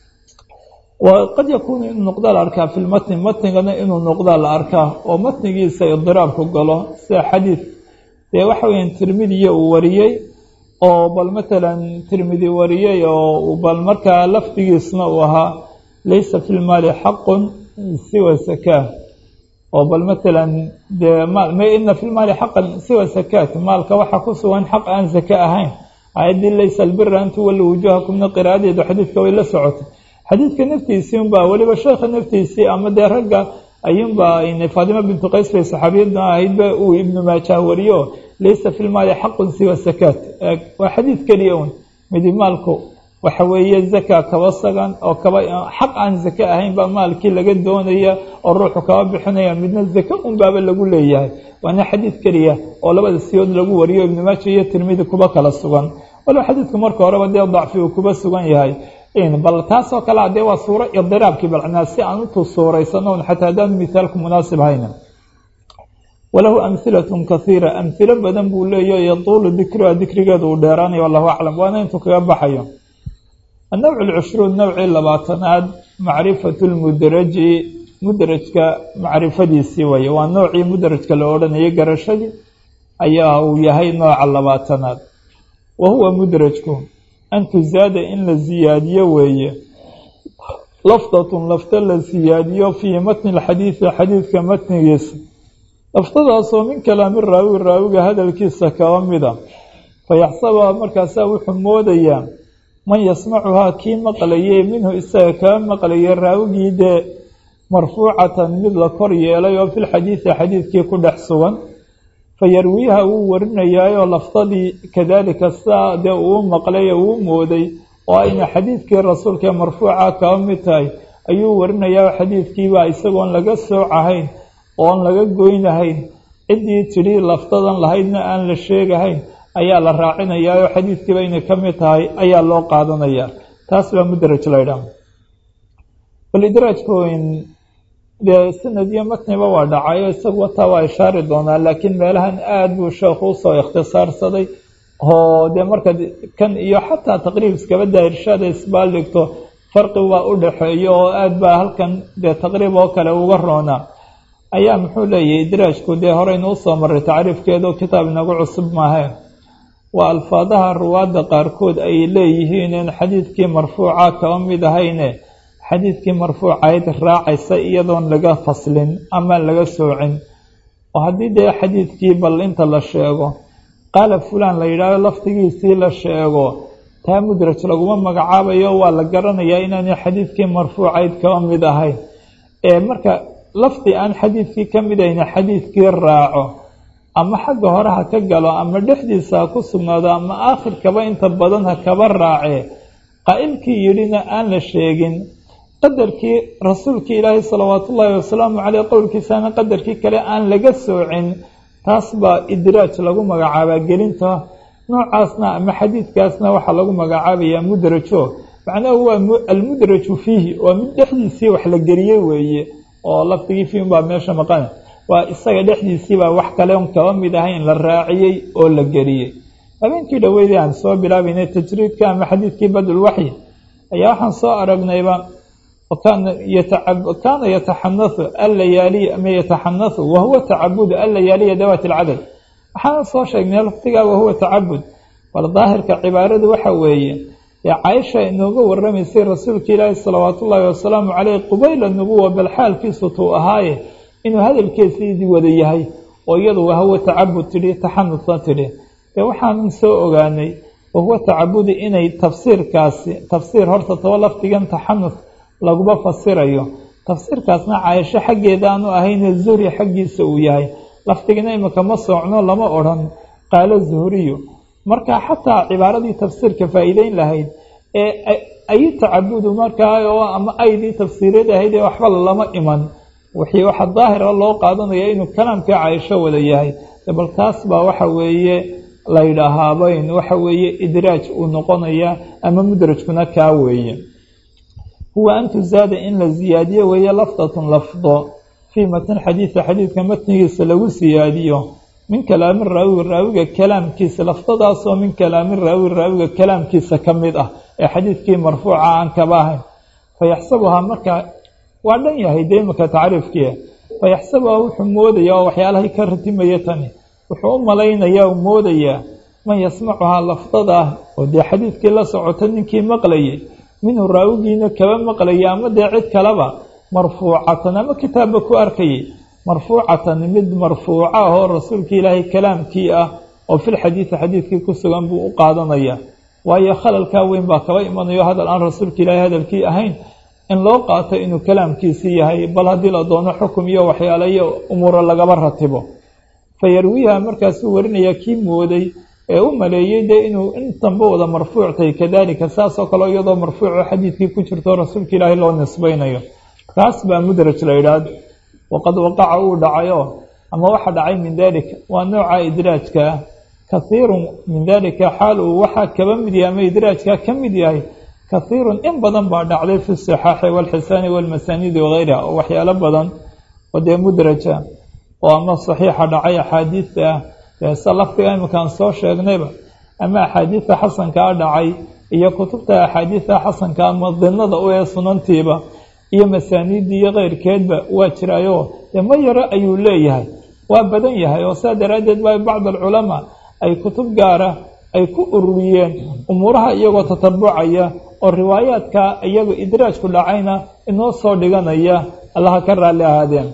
Speaker 1: waqad yakuunu inuu noqdaa la arkaa fi lmatni, matnigana inuu noqdaa la arkaa oo matnigiisa idiraabku galo, sida xadiid dee waxa weeyaan tirmidiya uu wariyey oo bal matalan tirmidi wariyey oo bal markaa lafdigiisna uu ahaa laysa fi lmaali xaqun siwa sakaa, oo bal matalan dee ma ina fi lmaali xaqan siwa sakaat, maalka waxaa ku sugan xaq aan saka ahayn. ayaddii laysa albira an tuwalli wujuhakumna qiraa'adeedu xadiidka way la socotay. xadiidka naftiisii unbaa weliba sheekha naftiisii ama dee ragga ayuunbaa faadima bintu qays bay saxaabiyadna ahaydba uu ibnu maajah wariyo laysa fi lmaali xaqun siwa sakaat. waa xadiid keliya un midi maalku waxa weeye zaka kaba sagan oo kaba xaq aan zaka ahayn baa maalkii laga doonaya oo ruuxu kaba bixinaya, midna zaka un baaba lagu leeyahay. waana xadiid keliya oo labada siyood lagu wariyo ibnu maajah iyo tirmidi kuba kala sugan, walow xadiidku marka horeba dee dacfi uu kuba sugan yahay. bal taasoo kale adee waa suuro idiraabkii balcnaa si aan u suuraysanno xataa haddaanu mithaalku munaasib hayna. walahu amhilatun kaiira, amhilo badan buu leeyahy yatuulu dikruha dikrigeedu uu dheeraanayo wallahu aclam, waana intuu kaga baxayo. annawc alcushruun nawcii labaatanaad macrifatu lmudraji, mudrajka macrifadiisii waye, waa noocii mudrajka la odhanayay garashadii ayaa uu yahay nooca labaatanaad. wa huwa mudrajku an tuzaada in la siyaadiyo weeye lafdatun lafta la siyaadiyo fii matni lxadiidi xadiidka matnigiisa, laftadaasoo min kalaami raawi raawiga hadalkiisa kaba mida, fayaxsabaa markaasaa wuxuu moodayaa man yasmacuhaa kii maqlayay minhu isaga kaba maqlayay raawigii dee marfuucatan mid la kor yeelay oo filxadiidi xadiidkii ku dhex sugan, fayarwiiha wuu warinayaayoo laftadii kadaalika saa dee uu maqlay uu mooday oo ayna xadiidkii rasuulka ee marfuuca kaba mid tahay ayuu warinayaa. xadiidkiibaa isagoon laga soocahayn oon laga goynahayn, ciddii tidhi laftadan lahaydna aan la sheegahayn ayaa la raacinayaayoo xadiidkiiba inay ka mid tahay ayaa loo qaadanayaa. taas baa mudraj laydhaah. walidraajkooyin dee sanad iyo matniba waa dhacayo isagu wataa waa ishaari doonaa, laakiin meelahan aada buu sheekhu usoo ikhtisaarsaday oo dee marka kan iyo xataa taqriib iskabada irshaada isbaal dhigto farqi waa u dhaxeeyo oo aada baa halkan dee taqriib oo kale uga roonaa. ayaa muxuu leeyahay idraajku dee horeynu usoo maray tacriifkeedo kitaab inagu cusub maahe, waa alfaadaha ruwaadda qaarkood ay leeyihiin in xadiidkii marfuuca kaba mid ahayne xadiidkii marfuucayd raacaysa iyadoon laga faslin ama laga soocin, oo haddii dee xadiidkii bal inta la sheego qaala fulaan la yidhaahdo laftigiisii la sheego, taa mudraj laguma magacaabayo, waa la garanayaa inaanay xadiidkii marfuucayd kaba mid ahayn. ee marka lafdi aan xadiidkii ka mid ahayna xadiidkii raaco ama xagga hore ha ka galo ama dhexdiisa ha ku sugnaado ama aakhirkaba inta badan ha kaba raacee qaa'ilkii yidhina aan la sheegin qadarkii rasuulkii ilaahay salawaatu ullaahi wasalaamu caleyh qowlkiisana qadarkii kale aan laga soocin taas baa idraaj lagu magacaabaa gelinta noocaasna ama xadiidkaasna waxaa lagu magacaabayaa mudrajo macnahu waa almudraju fiihi waa mid dhexdiisii wax la geliyey weeye oo lafdigii fiihim baa meesha maqan waa isaga dhexdiisiibaa wax kale on kaba mid ahayn la raaciyey oo la geliyey habeenkii dhaweydii aan soo bilaabaynay tajriidka ama xadiidkii badulwaxyi ayaa waxaan soo aragnayba kaana yataxanathu allayaaliy ama yataxanathu wahuwa tacabudu allayaaliya dawaat alcadad waxaana soo sheegnay laftigaa wahuwa tacabud bal daahirka cibaaradu waxa weeye ee caaisha inooga warramaysay rasuulka ilaahi salawaatu ullaahi wasalaamu caleyh qubayla nubuwa bal xaalkiisu tuu ahaaye inuu hadalkeesiidii wada yahay oo iyadu wahuwa tacabud tidhi taxanutna tidhi dee waxaanan soo ogaanay wahuwa tacabudi inay tafsiirkaasi tafsiir horta taba lafdigan taxanut laguma fasirayo tafsiirkaasna caaisho xaggeeda aanu ahayne zuhri xaggiisa uu yahay lafdigana imika ma soocno lama odhan qaalo zuhriyu markaa xataa cibaaradii tafsiirka faa'iideyn lahayd ee ay tacabudu markaa oo ama aydii tafsiireed ahayd ee waxba lama iman wixii waxa daahira loo qaadanaya inuu kalaamka caaisho wada yahay bal taas baa waxa weeye la yidhaahabayn waxa weeye idraaj uu noqonaya ama mudrajkuna kaa weeye huwa an tuzaada in la ziyaadiyo weeye lafdatun lafdo fii matn xadiida xadiidka matnigiisa lagu siyaadiyo min kalaami raawi raawiga kalaamkiisa lafdadaasoo min kalaami raawi raawiga kalaamkiisa ka mid ah ee xadiidkii marfuuca aan kaba ahayn fayaxsabuhaa markaa waa dhan yahay dee imika tacriifkiia fayaxsabuhaa wuxuu moodayaa oo waxyaalahay ka ratimaya tani wuxuu u malaynayaa u moodayaa man yasmacuhaa lafdada ah oo dee xadiidkii la socota ninkii maqlayay minhu raawigiina kaba maqlaya ama dee cid kaleba marfuucatan ama kitaabba ku arkayay marfuucatan mid marfuuca ahoo rasuulkii ilaahay kalaamkii ah oo fil xadiidi xadiidkii ku sugan buu u qaadanaya waayo khalalkaa weyn baa kaba imanayo hadal aan rasuulka ilaahay hadalkii ahayn in loo qaato inuu kalaamkiisii yahay bal haddii la doono xukum iyo waxyaale iyo umuuro lagaba ratibo fa yarwiiha markaasuu warinaya kii mooday ee u maleeyey dee inuu intanba wada marfuuctay kadaalika saasoo kale iyadoo marfuuco xadiidkii ku jirto rasuulka ilaahay loo nisbaynayo kaas baa mudraj la yidhaahdo waqad waqaca uu dhacayo ama waxa dhacay min daalika waa nooca idraajka kahiirun min daalika xaal uu waxaa kaba mid yahay ama idraajka ka mid yahay kahiirun in badan baa dhacday fi sixaaxi waalxisaani waalmasaaniidi wagayriha oo waxyaalo badan oo dee mudraja oo ama saxiixa dhacay axaadiidta ah se lafdiga iminkaan soo sheegnayba ama axaadiidta xasankaa dhacay iyo kutubta axaadiidta xasanka ama dinada u ee sunantiiba iyo masaaniiddii iyo keyrkeedba waa jiraayo dee ma yaro ayuu leeyahay waa badan yahay oo saa daraaddeed baa bacd alculamaa ay kutub gaara ay ku ururiyeen umuuraha iyagoo tatabucaya oo riwaayaadka iyagoo idraajku dhacayna inoo soo dhiganaya allaha ka raalli ahaadeen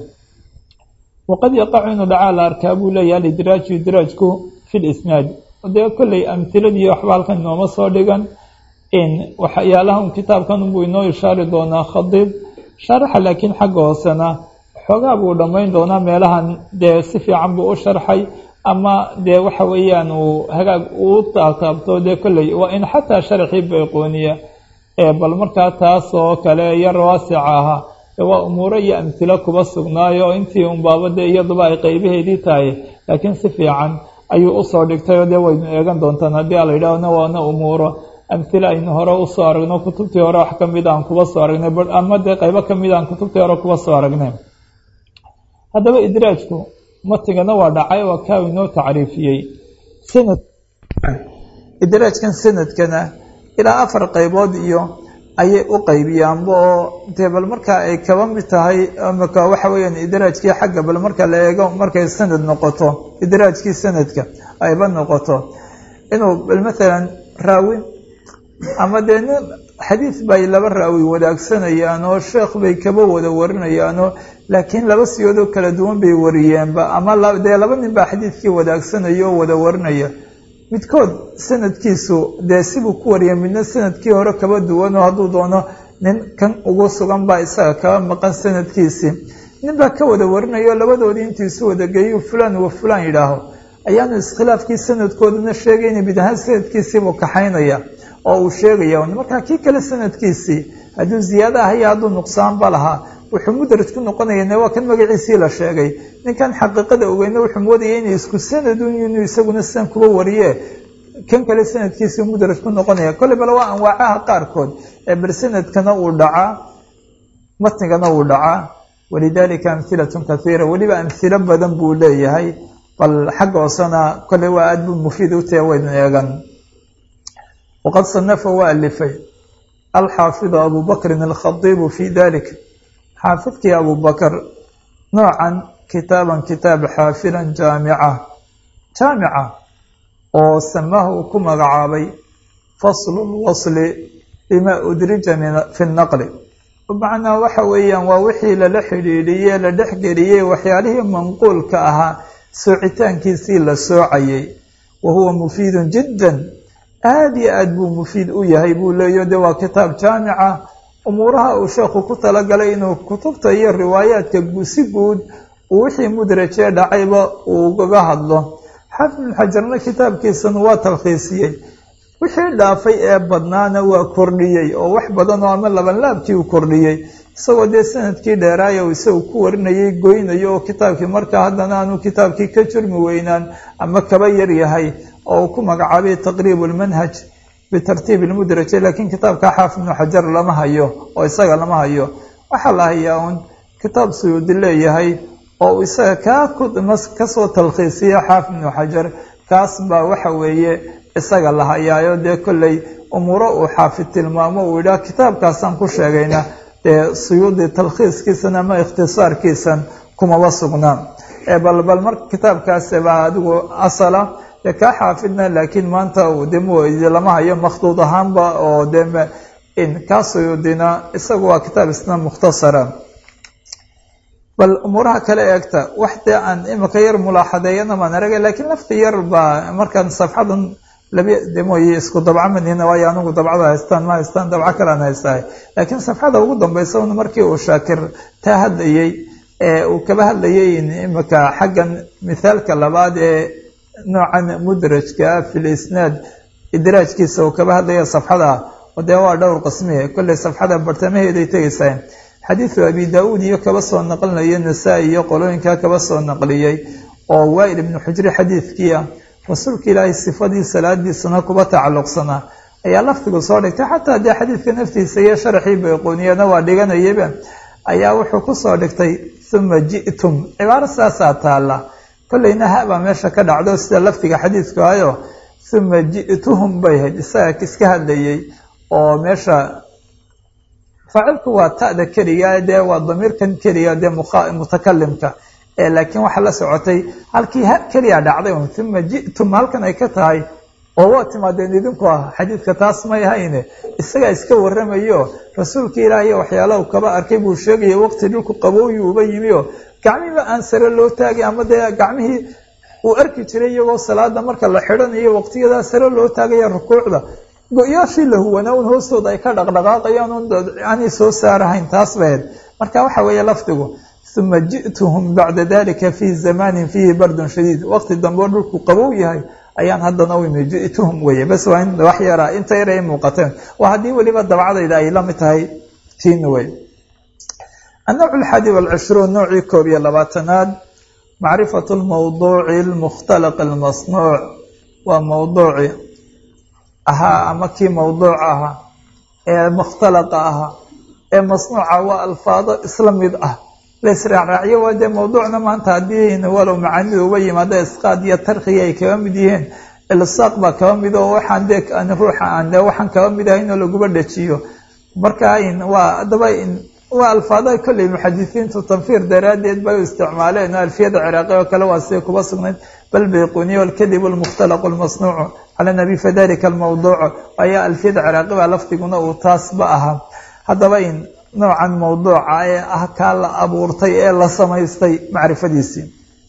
Speaker 1: waqad yaqacu inuu dhacaa la arkaa buu leeyahay alidraaju idraajku fi lisnaad dee kolley amtiladii waxba halkan inooma soo dhigan in waxyaalahan kitaabkan unbuu inoo ishaari doonaa khadiib sharaxa laakiin xagga hoosena xoogaa buu dhammayn doonaa meelahan dee si fiican buu u sharxay ama dee waxa weeyaan uu hagaag uu taataabto dee kolley waa in xataa sharaxii bayqooniya ee bal markaa taas oo kale yar waasica ahaa waa umuuro iyo amtilo kuba sugnaayo oo intii unbaaba dee iyaduba ay qeybaheedii tahay laakiin si fiican ayuu usoo dhigtay oo dee waynu eegan doontaan haddii ala yidhaahna waana umuuro amhile aynu hore usoo aragno kutubtii hore wax kamid aan kuba soo aragnay ama dee qaybo kamid aan kutubtii hore kuba soo aragnay haddaba idraajku matigana waa dhacay waa kaa inoo tacriifiyey sanad idraajkan sanadkana ilaa afar qaybood iyo ayay u qaybiyaanba oo dee bal markaa ay kaba mid tahay maka waxa weeyaan idraajkii xagga bal marka la eego markay sanad noqoto idraajkii sanadka ayba noqoto inuu bal mathalan raawi ama dee nin xadiid bay laba raawi wadaagsanayaan oo sheekh bay kaba wada warinayaanoo laakiin laba siyoodoo kala duwan bay wariyeenba ama dee laba nin baa xadiidkii wadaagsanaya oo wada warinaya midkood sanadkiisu dee sibuu ku wariyay midna sanadkii hore kaba duwanoo hadduu doono nin kan ugu sugan baa isaga kaba maqan sanadkiisii nin baa ka wada warinayo labadoodii intiisu wadageeyu fulan wa fulan yidhaaho ayaanu iskhilaafkii sanadkoodana sheegayna mid ahaan sanadkiisiibuu kaxaynaya oo uu sheegaya markaa kii kale sanadkiisii hadduu ziyaado ahaya hadduu nuqsaanba lahaa wuxuu mudraj ku noqonaya waa kan magaciisii la sheegay ninkan xaqiiqada ogeyna wuxuu moodaya inay isku sanadun inuu isaguna sidan kuba wariye kan kale sanadkiisii mudraj ku noqonaya kolley bal waa anwaacaha qaarkood ee bal sanadkana uu dhacaa matnigana uu dhacaa walidalika amhilatun kathiira weliba amhilo badan buu leeyahay bal xagga hoosena kolley waa aad buu mufiid u tahay waynu eegan waqad sanafa waa alifay alxaafidu abu bakrin alkhadiibu fi dalik xaafidkii abu bakr noocan kitaaban kitaab xaafilan jaamica jaamica oo samaha uu ku magacaabay faslu lwasli bima udrija fi naqli macnaa waxa weeyaan waa wixii lala xidhiidhiyey la dhexgeliyey waxyaalihii manquulka ahaa soocitaankiisii la soocayay wa huwa mufiidun jiddan aada iyo aad buu mufiid u yahay buu leeyo de waa kitaab jaamica umuuraha uu sheekhu ku talagalay inuu kutubta iyo riwaayaadka si guud uu wixii mudrajee dhacayba uu ugaga hadlo xaafid ibnu xajarna kitaabkiisana waa talkhiisiyey wixii dhaafay ee badnaana waa kordhiyey oo wax badan oo ama labanlaabkii uu kordhiyey isagoo dee sanadkii dheeraaya uu isagu ku warinayay goynayo oo kitaabkii markaa haddana aanu kitaabkii ka jurmi weynaan ama kaba yar yahay oo uu ku magacaabay taqriib lmanhaj bitartiib lmudraje laakiin kitaabka xaafid ibnu xajar lama hayo oo isaga lama hayo waxaa la hayaa uun kitaab suyuudi leeyahay oo isaga kaa kasoo talkhiisiya xaafid ibnu xajar kaas baa waxa weeye isaga la hayaayo dee kolley umuuro uu xaafid tilmaamo uu yidhaah kitaabkaasaan ku sheegayna dee suyuudi talkhiiskiisan ama ikhtisaarkiisan kumaba sugnaa ee bal bal marka kitaabkaasi baa adigu asala dee kaa xaafidna laakiin maanta de lama hayo makhduud ahaanba oo de kaa suyuudina isagu waa kitaab isna mukhtasara bal umuuraha kale eegta wax dee aan imika yar mulaaxadeeyana maan aragay laakiin lafti yar baa markaan safxadan labi de mooye isku dabco manihina waayo anigu dabcada haystaan ma haystaan dabco kalean haystahay laakiin safxada ugu dambaysa un markii uu shaakir taa hadlayey ee uu kaba hadlayay imika xaggan mithaalka labaad ee noocan mudrajka fi lisnaad idraajkiisa uu kaba hadlaya safxada oo dee waa dhowr qismiye kolley safxada bartamaheeday tegaysaa xadiidu abi daa-uud iyo kaba soo naqlinaya nasaa-i iyo qolooyinkaa kaba soo naqliyey oo waa'il ibnu xujri xadiidkii ah rasuulka ilaahay sifadii salaadiisana kuba tacalluqsanaa ayaa laftigu soo dhigtay xataa dee xadiidka naftiisa iyo sharaxii bayqooniyana waa dhiganayaba ayaa wuxuu ku soo dhigtay uma ji'tum cibaaro saasaa taalla kolleyna habaa meesha ka dhacdo sida laftiga xadiidku ahayo uma ji'tuhum bay hayd isaga iska hadlayey oo meesha faacilku waa ta'da keliga dee waa damiirkan keliga dee mutakalimka ee laakiin waxaa la socotay halkii ha keliya dhacday un uma ji'tum halkan ay ka tahay oo waa timaadeen idinku ah xadiidka taas may hayne isagaa iska warramayo rasuulka ilaahiy waxyaalaha kaba arkay buu sheegaya waqti dhulku qabooyu uba yimi oo gacmihiiba aan sare loo taagay ama dee gacmihii uu arki jiray iyagoo salaada marka la xidhanayo waqtiyadaa sare loo taagaya rukuucda go-yaashii la huwanaa un hoostooda ay ka dhaqdhaqaaqayaan un aanay soo saarahayn taas bahed marka waxa weeye lafdigu uma ji'tuhum bacda dalika fii zamanin fiihi bardun shadiid waqti dambe oo dhulku qabow yahay ayaan haddana u imi ji'tuhum weye bas waa in wax yaraa inta yar ay muuqateen waa haddii weliba dabcadayda ay la mid tahay tiin wey annawc alxaadi walcishruun noocii koob iyo labaatanaad macrifatu lmawduuci almukhtalaq almasnuuc waa mawduuci ahaa ama kii mawduuc ahaa ee mukhtalaqa ahaa ee masnuuca waa alfaado isla mid ah la israacraaciyo waa dee mawduucna maanta haddii walow macaanida uba yimaada isqaad iyo tarkiga ay kaba mid yihiin ilsaaq baa kaba mid oo waxaan dee ruuxa aan dee waxaan kaba mid ahayn oo laguba dhajiyo marka waa haddaba waa alfaadaha kolley muxadisiintu tanfiir daraaddeed bay u isticmaaleen alfiyada ciraaqi oo kale waa siday kuba sugnayd bal bayquniya alkadib almukhtalaq almasnuucu cala nabi fadalika almawduucu ayaa alfiyada ciraaqi baa laftiguna uu taasba ahaa haddaba in noocan mawduuca ee ah kaa la abuurtay ee la samaystay macrifadiisii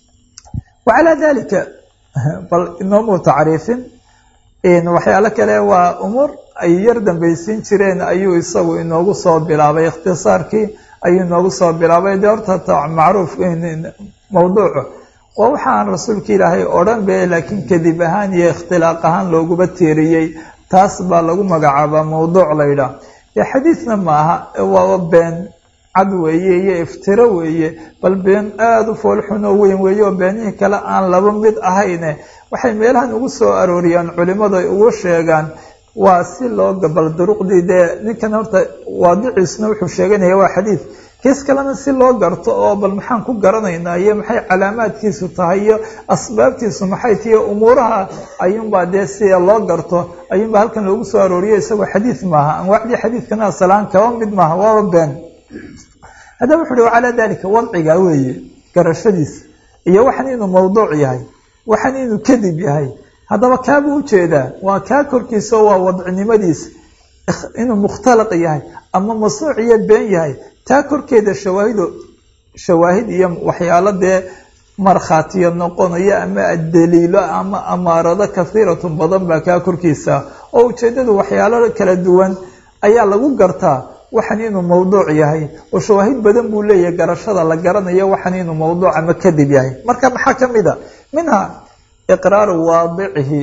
Speaker 1: wacalaa dalika bal inoomuu tacriifin waxyaalo kale waa umuur ay yar dambaysiin jireen ayuu isagu inoogu soo bilaabay ikhtisaarkii ayuu inoogu soo bilaabay dee horta macruuf mawduucu waa waxaan rasuulka ilaahay odhan be laakiin kadib ahaan iyo ikhtilaaq ahaan looguba tiiriyey taas baa lagu magacaabaa mawduuc la yidhaah dee xadiidna maaha waa been cad weeye iyo iftiro weeye bal been aada u foolxun oo weyn weeye oo beenihii kale aan laba mid ahayne waxay meelahan ugu soo arooriyaan culimmadu ay ugu sheegaan waa si loo gabal duruqdii dee ninkan horta waadiciisna wuxuu sheeganaya waa xadiid kiis kalena si loo garto oo bal maxaan ku garanaynaa iyo maxay calaamaadkiisu tahay iyo asbaabtiisu maxay tihiyo umuuraha ayuunbaa dee sida loo garto ayuunbaa halkan loogu soo arooriyo isagoo xadiid maaha anwaacdii xadiidkana asalaan kaba mid maaha waaba been haddaba wuxu uhi wacalaa dalika wadciga weeye garashadiisa iyo waxan inuu mawduuc yahay waxan inuu kadib yahay haddaba kaabuu ujeedaa waa kaa korkiisa oo waa wadcinimadiisa inuu mukhtalaq yahay ama masnuuc iyo been yahay taa korkeeda shawaahido shawaahid iyo waxyaalo dee markhaatiyo noqonayo ama daliilo ama amaarado kahiiratun badan baa kaa korkiisa oo ujeedadu waxyaalo kala duwan ayaa lagu gartaa waxan inuu mawduuc yahay oo shawaahid badan buu leeyahay garashada la garanayo waxan inuu mawduuc ama kadib yahay marka maxaa ka mid a minha iqraaru waadicihi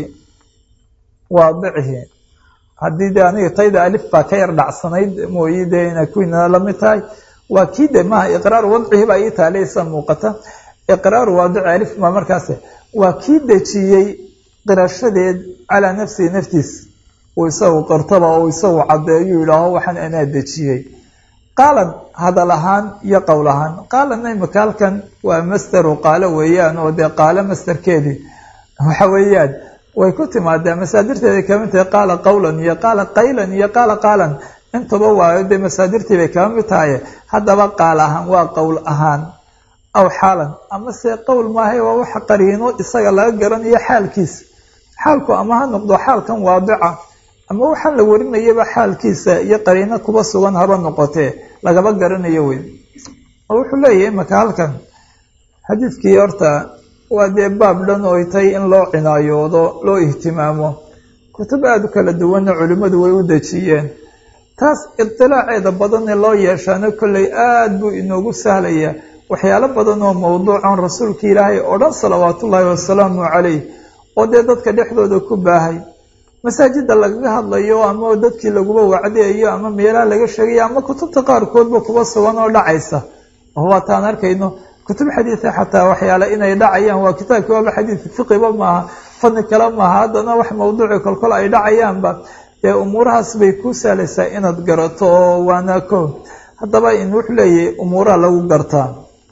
Speaker 1: waadicihi haddii de aniga tayda alif baa ka yar dhacsanayd mooyi dee inay kuwina lamid tahay waa kii de maha iqraaru wadcihi baa ii taaleysa muuqata iqraaru waadici alif baa markaas waa kii dejiyey qirashadeed calaa nafsihi naftiis uu isagu qirtaba oo isagu caddeeyu yidhaaho waxaan anaa dejiyey qaalan hadal ahaan iyo qowl ahaan qaalanna imika halkan waa masderu qaalo weeyaan oo dee qaalo masderkeedii waxa weeyaan way ku timaadee masaadirteeday kaba mid tahay qaala qawlan iyo qaala qaylan iyo qaala qaalan intaba waayo dee masaadirtii bay kaba mid tahay haddaba qaal ahaan waa qowl ahaan aw xaalan ama se qowl maahay waa waxa qariino isaga laga garanayo xaalkiisa xaalku ama ha noqdo xaalkan waadica ama waxaan la warinayaba xaalkiisa iyo qariino kuba sugan haba noqotee lagaba garanayo wey oo wuxuu leeyahay imaka halkan xadiidkii horta waa dee baab dhan oy tahay in loo cinaayoodo loo ihtimaamo kutub aada u kala duwanna culimmadu way u dejiyeen taas idilaaceeda badan ee loo yeeshaana kolley aada buu inoogu sahlaya waxyaalo badan oo mawduucan rasuulka ilaahay oo dhan salawaatullaahi wasalaamu calayh oo dee dadka dhexdooda ku baahay masaajida lagaga hadlayo ama dadkii laguba wacdeeyo ama meelaha laga sheegayo ama kutubta qaarkoodba kuba sugan oo dhacaysa oo waataan arkayno kutub xadiida xataa waxyaale inay dhacayaan waa kitaabkii waaba xadiid fiqiba maaha fani kale maaha haddana wax mawduuci kolkol ay dhacayaanba dee umuurahaas bay ku saalaysaa inaad garato oo waana ko haddaba in wuxuu leeyahay umuuraha lagu gartaa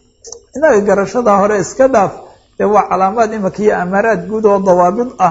Speaker 1: inaga garashada hore iska dhaaf dee waa calaamaad imika iyo amaaraad guud oo dawaabid ah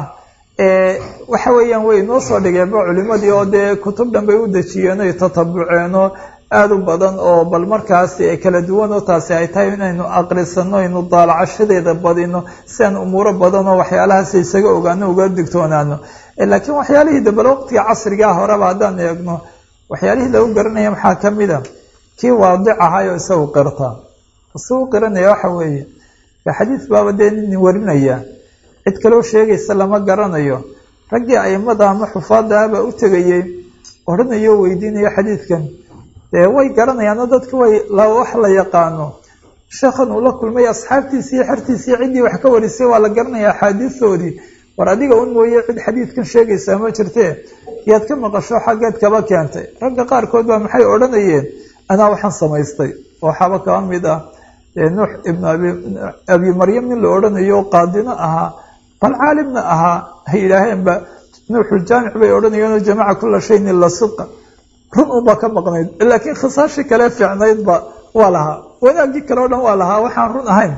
Speaker 1: ee waxa weeyaan way inoo soo dhigeenba culimadii oo dee kutub dhan bay u dejiyeen oy tatabuceenoo aada u badan oo bal markaasi ay kala duwan oo taasi ay tahay inaynu aqrisano aynu daalacashadeeda badino si aan umuuro badan oo waxyaalahaas isaga ogaano uga digtoonaano laakiin waxyaalihii dabal waqtiga casrigaa horeba haddaan eegno waxyaalihii lagu garanaya maxaa ka mid a kii waadic ahay oo isagu qirta isagu qiranaya waxa weeye xadiid baaba dee nin warinaya cid kaloo sheegaysa lama garanayo raggii aimada ama xufaada abaa u tegayey odhanayo weydiinayo xadiidkan dee way garanayaano dadka way wax la yaqaano sheekhan uu la kulmay asxaabtiisii iyo xertiisii ciddii wax ka warisay waa la garanaya axaadiistoodii war adiga un mooye cid xadiidkan sheegaysaa ma jirtee yaad ka maqasho xaggeed kaba keentay ragga qaarkood baa maxay odhanayeen anaa waxaan samaystay oo xaba kaba mid ah nuux ibnu abi abi maryam nin la odhanayo qaadino ahaa bal caalimna ahaa hay yidhaaheenba nuuxuljaamic bay odhanayeenoo jamaca kula shayin ila sidqa run unbaa ka maqnayd laakiin khisaashii kale fiicnaydba waa lahaa wanaagii kale o dhan waa lahaa waxaan run ahayn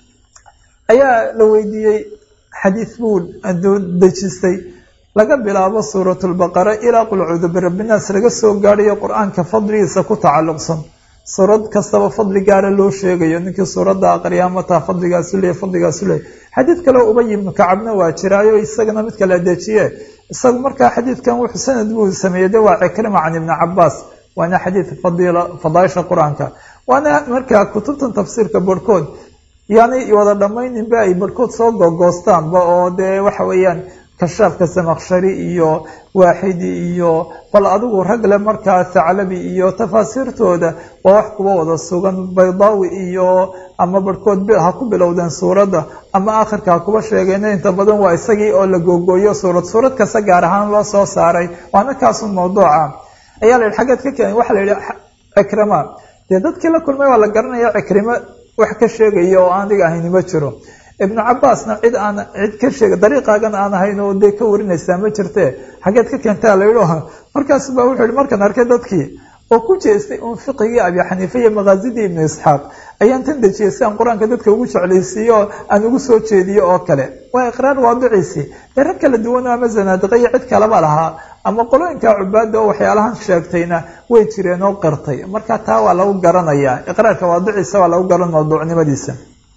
Speaker 1: ayaa la weydiiyey xadiid buu dejistay laga bilaabo suuratulbaqara ilaa qul acuudu birabbinaas laga soo gaadhayo qur-aanka fadligiisa ku tacalluqsan suurad kastaba fadli gaara loo sheegayo ninkii suuradda aqriya mataa fadligaasu leey fadligaasu leey xadiid kale ubay ibnu kacabna waa jiraayo isagana mid kala dejiye isagu markaa xadiidkan wuxuu sanad buu sameeyey de waa cikrima can ibni cabaas waana xadiid fadiila fadaaisha qur-aanka waana markaa kutubtan tafsiirka barhkood yaanay wada dhammayninba ay barhkood soo gogoostaanba oo dee waxa weeyaan
Speaker 2: kashaafka Samakhshari iyo Waaxidi iyo bal adigu ragle markaa Thaclabi iyo tafaasiirtooda waa wax kuwa wada sugan Baydaawi iyo ama barkood ha ku bilowdeen suurada ama aakhirka kuba sheegeen inta badan waa isagii oo la googooyo suurad suurad kasta gaar ahaan loo soo saaray waana kaas mawduuca ayaa la xagad ka keenay waxa la yiraahdo Ikrama dee dadkii la kulmay waa la garanayaa Ikrima wax ka sheegayo oo aan ahayn ma jiro ibn Abbasna cid aan cid ka sheegay dariiqagan aan ahayn oo de ka warinaysa ma jirtee xageed ka keentaa la yiraahdo markaas baa wuxuu markaan arkay dadkii oo ku jeestay un fiqigi Abi Hanifa iyo Maghazidi ibn Ishaq ayaan tan dajiyay aan quraanka dadka ugu jeclaysiyo aan ugu soo jeediyo oo kale waa iqraar waadiciisi dad kala duwan ama zanaadiqay cid kala ma laha ama qolooyinka cubaada oo waxyaalahan sheegtayna way jireen oo qirtay marka taa waa lagu garanayaa iqraarka waadiciisa waa lagu garan mawduucnimadiisa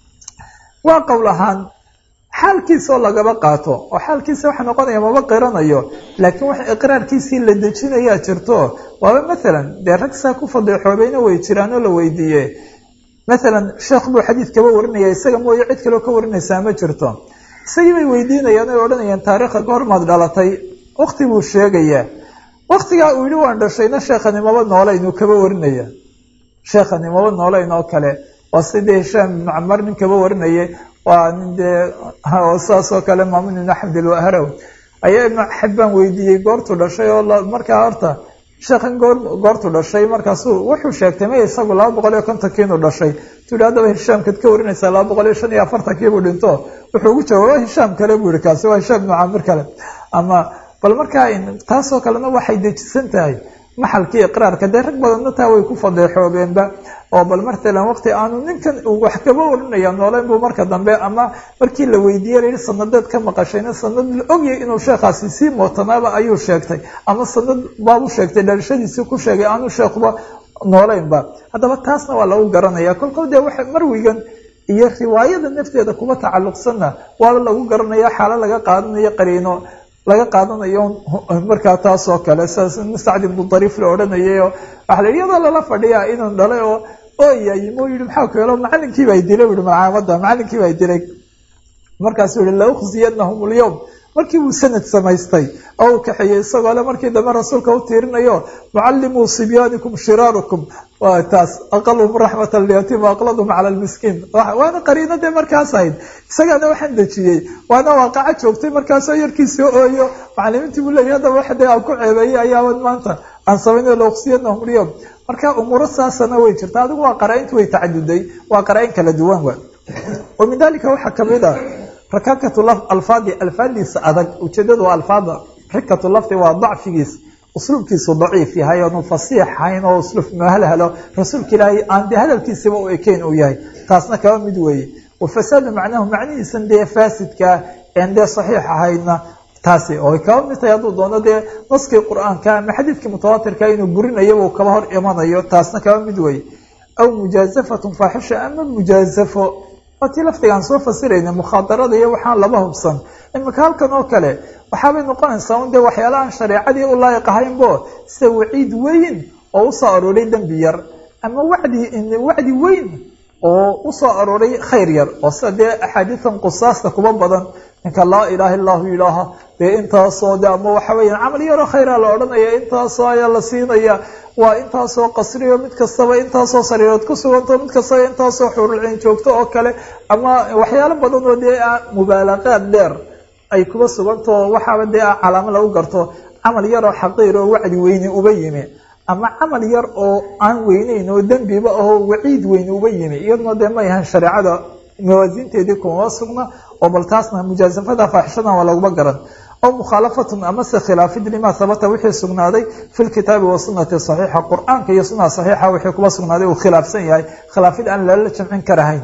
Speaker 2: waa qowlahan xaalkiisa laga qaato oo xaalkiisa waxa noqonaya ma qiranayo laakiin wax iqraarkiisa la dejinayaa jirto waa midalan daragsa ku fadeexoobayna way jiraan oo la weydiiyay midalan sheekh buu xadiidka warinaya isaga mooyo cid kale ka warinaysa ma jirto isagii way weydiinayaan oo oranayaan taariikhda goormaad dhalatay waqti buu sheegaya waqtiga uu yiri waan dhashayna sheekhanimada nooleyn uu kaba warinaya sheekhanimada nooleyn oo kale وصيده هشام بن عمر من كبا ورنيه وان دي وصاصو كلام مامون بن احمد الوهروي اي ابن حبان ويدي غورتو دشay oo marka horta sheekhan goor goortu dhashay markaas wuxuu sheegtay ma isagu laba boqol iyo konton kiilo dhashay tudaada Hisham kad ka warinaysa laba boqol iyo shan iyo afartan kiilo dhinto wuxuu ugu jawaabay Hisham kale buu kaas waa Hisham ibn Amr kale ama bal marka in taasoo kalena waxay dejisan tahay maxalkii iqraarka darag badan taa way ku fadeexoobeenba oo bal marteelan waqti aanu ninkan uu wax ka warinaya nooleen buu marka dambe ama markii la weydiiyay sanadad ka maqashayna sanad la ogyahay inuu sheekhaasi si mootanaaba ayuu sheegtay ama sanad baabu sheegtay dhalashadiisa ku sheegay aanu sheekhuba nooleenba hadaba taasna waa lagu garanaya kolkood waxa marwigan iyo riwaayada nafteeda kuba tacalluqsana waa lagu garanaya xaalad laga qaadanayo qariino laga qaadanayo marka taas oo kale Sa'd ibn Darif la oranayo waxa la yiraahdaa la fadhiyaa inuu dhalay oo oo yahay moo yiri maxaa ku yeelo macallinkii bay dilay wada macaamada macallinkii bay dilay markaas uu la khusiyadnahum al-yawm markii uu sanad samaystay oo ka xiyay isagoo markii dambe rasuulka u tiirinayo muallimu sibyaanikum shirarukum wa taas aqallu rahmatan liyatim wa aqladum ala al-miskin waana qariinada markaas ahayd isagana waxaan dajiyay waana waaqaca joogtay markaas yarkiisoo ooyo macalimiintii uu leeyahay waxa ay ku ceebayay ayaa maanta aan sameeyay la khusiyadnahum al-yawm marka umuro saasana way jirtaa adigu waa qaraa'intu way tacaduday waa qaraa'in kala duwan waa oo min dalika waxa kamida ركاكة الفاظ الفاظ أدق وجدد الفاظ ركاكة اللفظ وضعف جيس أسلوب كيس ضعيف هاي أنه فصيح هاي أنه أسلوب ما هلا هلا رسول كلاهي عند هذا الكيس هو كين وياي قاسنا كمان مدوي وفساد معناه معني سندي فاسد كا عند صحيح هاينا تاسي أو كمان متيادو دونا ده نص القرآن كان حديث كمتواتر كأنه برين أيوه وكبار إيمان أيوه تاسنا كمان مدوي أو مجازفة فاحشة أما مجازفة ati laftigan soo fasirayna mukhaadarada iyo waxaan laba hubsan imka halkan oo kale waxa bay noqonaysaa in waxyaalahan shariicadii u laayqahaynbo sawiid weyn oo soo aroray dambi yar ama wacdi in wacdi weyn oo u soo aroray khayr yar oo sadee ahadiithan qisaasta kuba badan inka la ilaaha illallah ilaaha be inta soo ama waxa weeyaan amal yar oo khayr la oranaya inta soo ay la siinaya waa inta soo qasriyo mid kastaba inta soo sariirad ku suganto mid kastaba inta soo xurul ceen joogto oo kale ama waxyaalo badan oo dee mubaalaqaad dheer ay kuba suganto waxa dee calaamad lagu garto amal yar oo xaqiir oo wacdi weyn uba yimi ama amal yar oo aan weynayn oo dambiba oo waciid weyn uba yimi iyadoo dee ma yahan shariicada mawaazinteedii kuma sugna oo baltaasna mujaazafada faaxishada waa lagu garan أو مخالفة أمس خلاف لما ثبت وحي سجنادي في الكتاب والسنة الصحيحة القرآن كي سنة صحيحة وحي كما سجنادي وخلاف سيئة خلاف أن لا لجمعين كرهين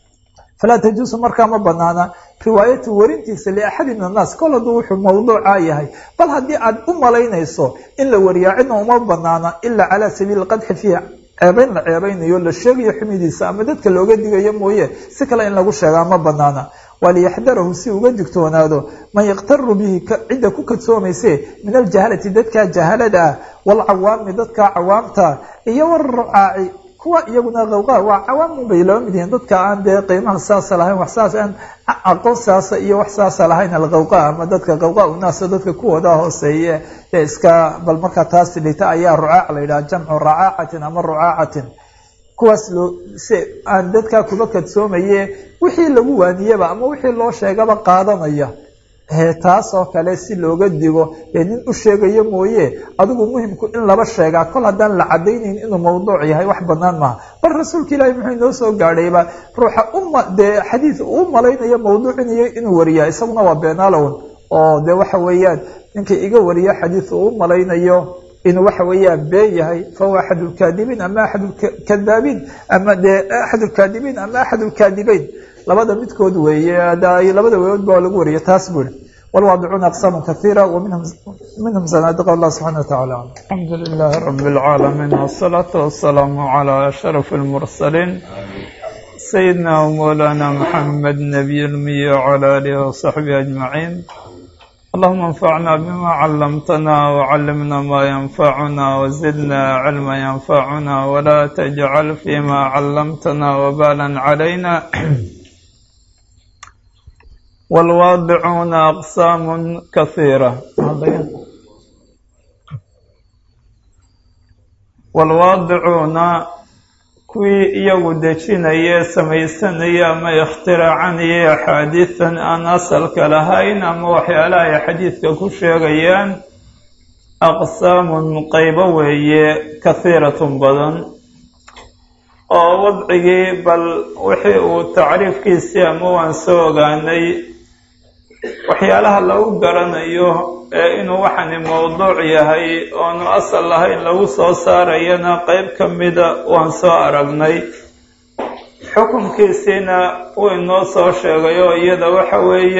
Speaker 2: فلا تجوز مركا مبنانا رواية ورنتيس لأحد من الناس كل دوح موضوع عايهي بل هدي عد أم لينا يسو إلا ورياعنا ومبنانا إلا على سبيل القدح فيها عيبين لعيبين يقول الشيخ يحميدي سامدتك اللي وقد يمويه سكلا إن لغو الشيخ مبنانا وليحذره سي وجدكتونادو ما يقتر به عند كوكتسوميسه من الجهاله ددك جهالدا والعوام ددك عوامتا iyo waraaci kuwa iyaguna qawqaa waa cawaamun bay laba mid yihiin dadka aan dee qiimaha saasa lahayn wax saas aan aqoon saasa iyo wax saasa lahayn alqawqaa ama dadka qawqaa unaasa dadka kuwooda hooseeye ee iska bal markaa taas dhita ayaa rucaac la yidhaha jamcu racaacatin ama rucaacatin kuwaas loo si aan dadka kuba kadsoomaye wixii lagu waaniyaba ama wixii loo sheegaba qaadanaya he taas oo kale si looga digo ee nin u sheegayo mooye adigu muhimku in laba sheegaa kol haddaan la cadaynayn inuu mawduuc yahay wax banaan maaha bal rasuulka ilaahi muxuu inoo soo gaadhayba ruuxa umma dee xadiis uu malaynayo mawduucinayo inuu wariyaa isaguna waa beenaalown oo dee waxa weeyaan ninkii iga wariyo xadiis uu malaynayo inuu waxa weeyaan been yahay fahuwa axad lkaadibiin ama axad lkadaabiin ama dee axad lkaadibiin ama axad lkaadibeyn labada midkood weeye labada weeyood baa lagu wariya taas buri walwaadicuuna aqsaamu kaiira waminhum minhum zanaadiqa allah subxana watacaala
Speaker 1: alxamdu lilahi rabi اlcaalamiin wالsalaatu wasalaamu calaa ashraf اlmursaliin sayidina wmawlaana maxamed nabiy lmiya wcala alihi wasaxbihi ajmaciin allahuma anfacna bima calamtana wcalimna ma yanfacuna wazidna cilma yanfacuna wala tajcal fima calamtana wabalan calayna walwaadicuuna aqsaamun kaiira walwaadicuuna kuwii iyagu dejinaya samaysanaya ama ikhtiraacanaye axaadiisan aan asalka lahayn ama waxyaalaha ay xadiidka ku sheegayaan aqsaamun qaybo weeye kahiiratun badan oo wadcigii bal wixii uu tacriifkiisii ama waan soo ogaanay waxyaalaha lagu garanayo ee inuu waxani mawduuc yahay oonu asal lahayn lagu soo saarayana qeyb ka mida waan soo aragnay xukunkiisiina uu inoo soo sheegay oo iyada waxa weeye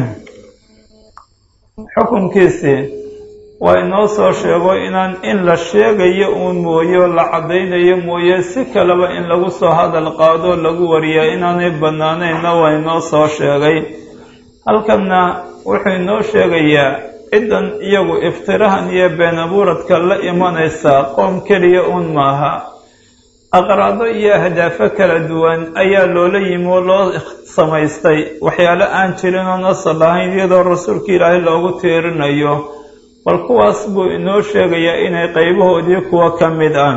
Speaker 1: xukunkiisii waa inoo soo sheego inaan in la sheegayo uun mooyo la caddaynayo mooye si kaleba in lagu soo hadal qaado lagu wariya inaanay bannaanaynna waa inoo soo sheegay halkanna wuxuu inoo sheegayaa ciddan iyagu iftirahan iyo been abuuradka la imanaysa qoom keliya uun maaha aqraado iyo ahdaafo kala duwan ayaa loola yimi oo loo samaystay waxyaalo aan jirin oon asal lahayn iyadoo rasuulka ilaahay loogu tiirinayo bal kuwaas buu inoo sheegayaa inay qaybahoodii kuwa ka mid ah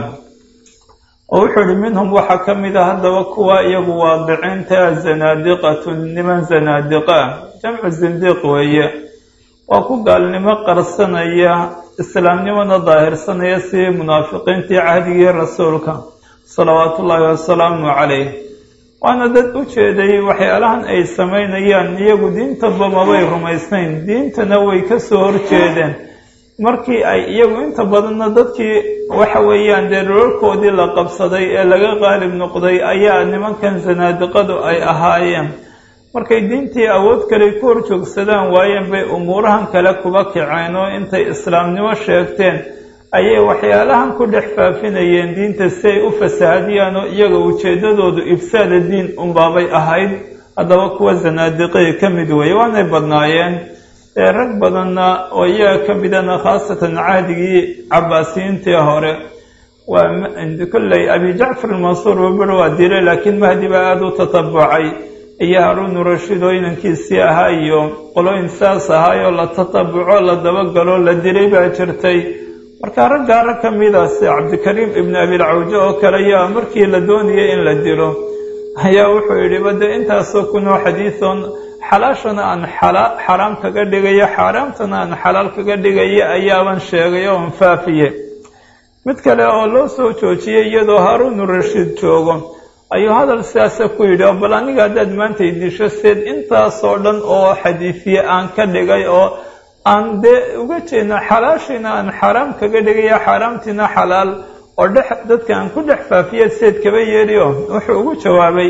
Speaker 1: oo wuxuu ihi minhum waxaa ka mid ah haddaba kuwa iyagu waadiciinta zanaadiqatun niman zanaadiqa ah jamcu zindiiq weeye waa ku gaalnimo qarsanaya islaamnimona daahirsanaya sidii munaafiqiintii cahdigii rasuulka salawaatu ullaahi wasalaamu calayh waana dad u jeeday waxyaalahan ay samaynayaan iyagu diintaba mabay rumaysnayn diintana way ka soo horjeedeen markii ay iyagu inta badanna dadkii waxa weeyaan dee dholalkoodii la qabsaday ee laga qaalib noqday ayaa nimankan zanaadiqadu ay ahaayeen markay diintii awood kale ku horjoogsadaan waayeen bay umuurahan kale kuba kaceen oo intay islaamnimo sheegteen ayay waxyaalahan ku dhex faafinayeen diinta si ay u fasaadiyaan oo iyaga ujeeddadoodu ifsaada diin unbaabay ahayd haddaba kuwa zanaadiqay ka mid weeye waanay badnaayeen ee rag badanna oo iyaga ka midana khaasatan caadigii cabaasiyiintii hore waa kolley abi jacfar almansuur babur waa dilay laakiin mahdi baa aada u tatabucay iyo haruunu rashiid oo inankiisii ahaa iyo qolooyin saas ahaayoo la tatabuco la dabagalo la dilay baa jirtay marka raggaa rag ka mida si cabdikariim ibn abilcawje oo kale ayaa markii la doonayay in la dilo ayaa wuxuu yidhi bade intaasoo kunoo xadiisoon xalaashana aan xaraam kaga dhigayo xaaraamtana aan xalaal kaga dhigayo ayaaban sheegay oon faafiye mid kale oo loo soo joojiyey iyadoo haruunu rashiid joogo ayuu hadal sidaasa ku yidhi oo bal aniga haddaad maanta idisho seed intaasoo dhan oo xadiisiye aan ka dhigay oo aan dee uga jeedno xalaashiina aan xaaraam kaga dhigayo xaaraamtiina xalaal oo dhex dadka aan ku dhex faafiya seed kaba yeedhiyo wuxuu ugu jawaabay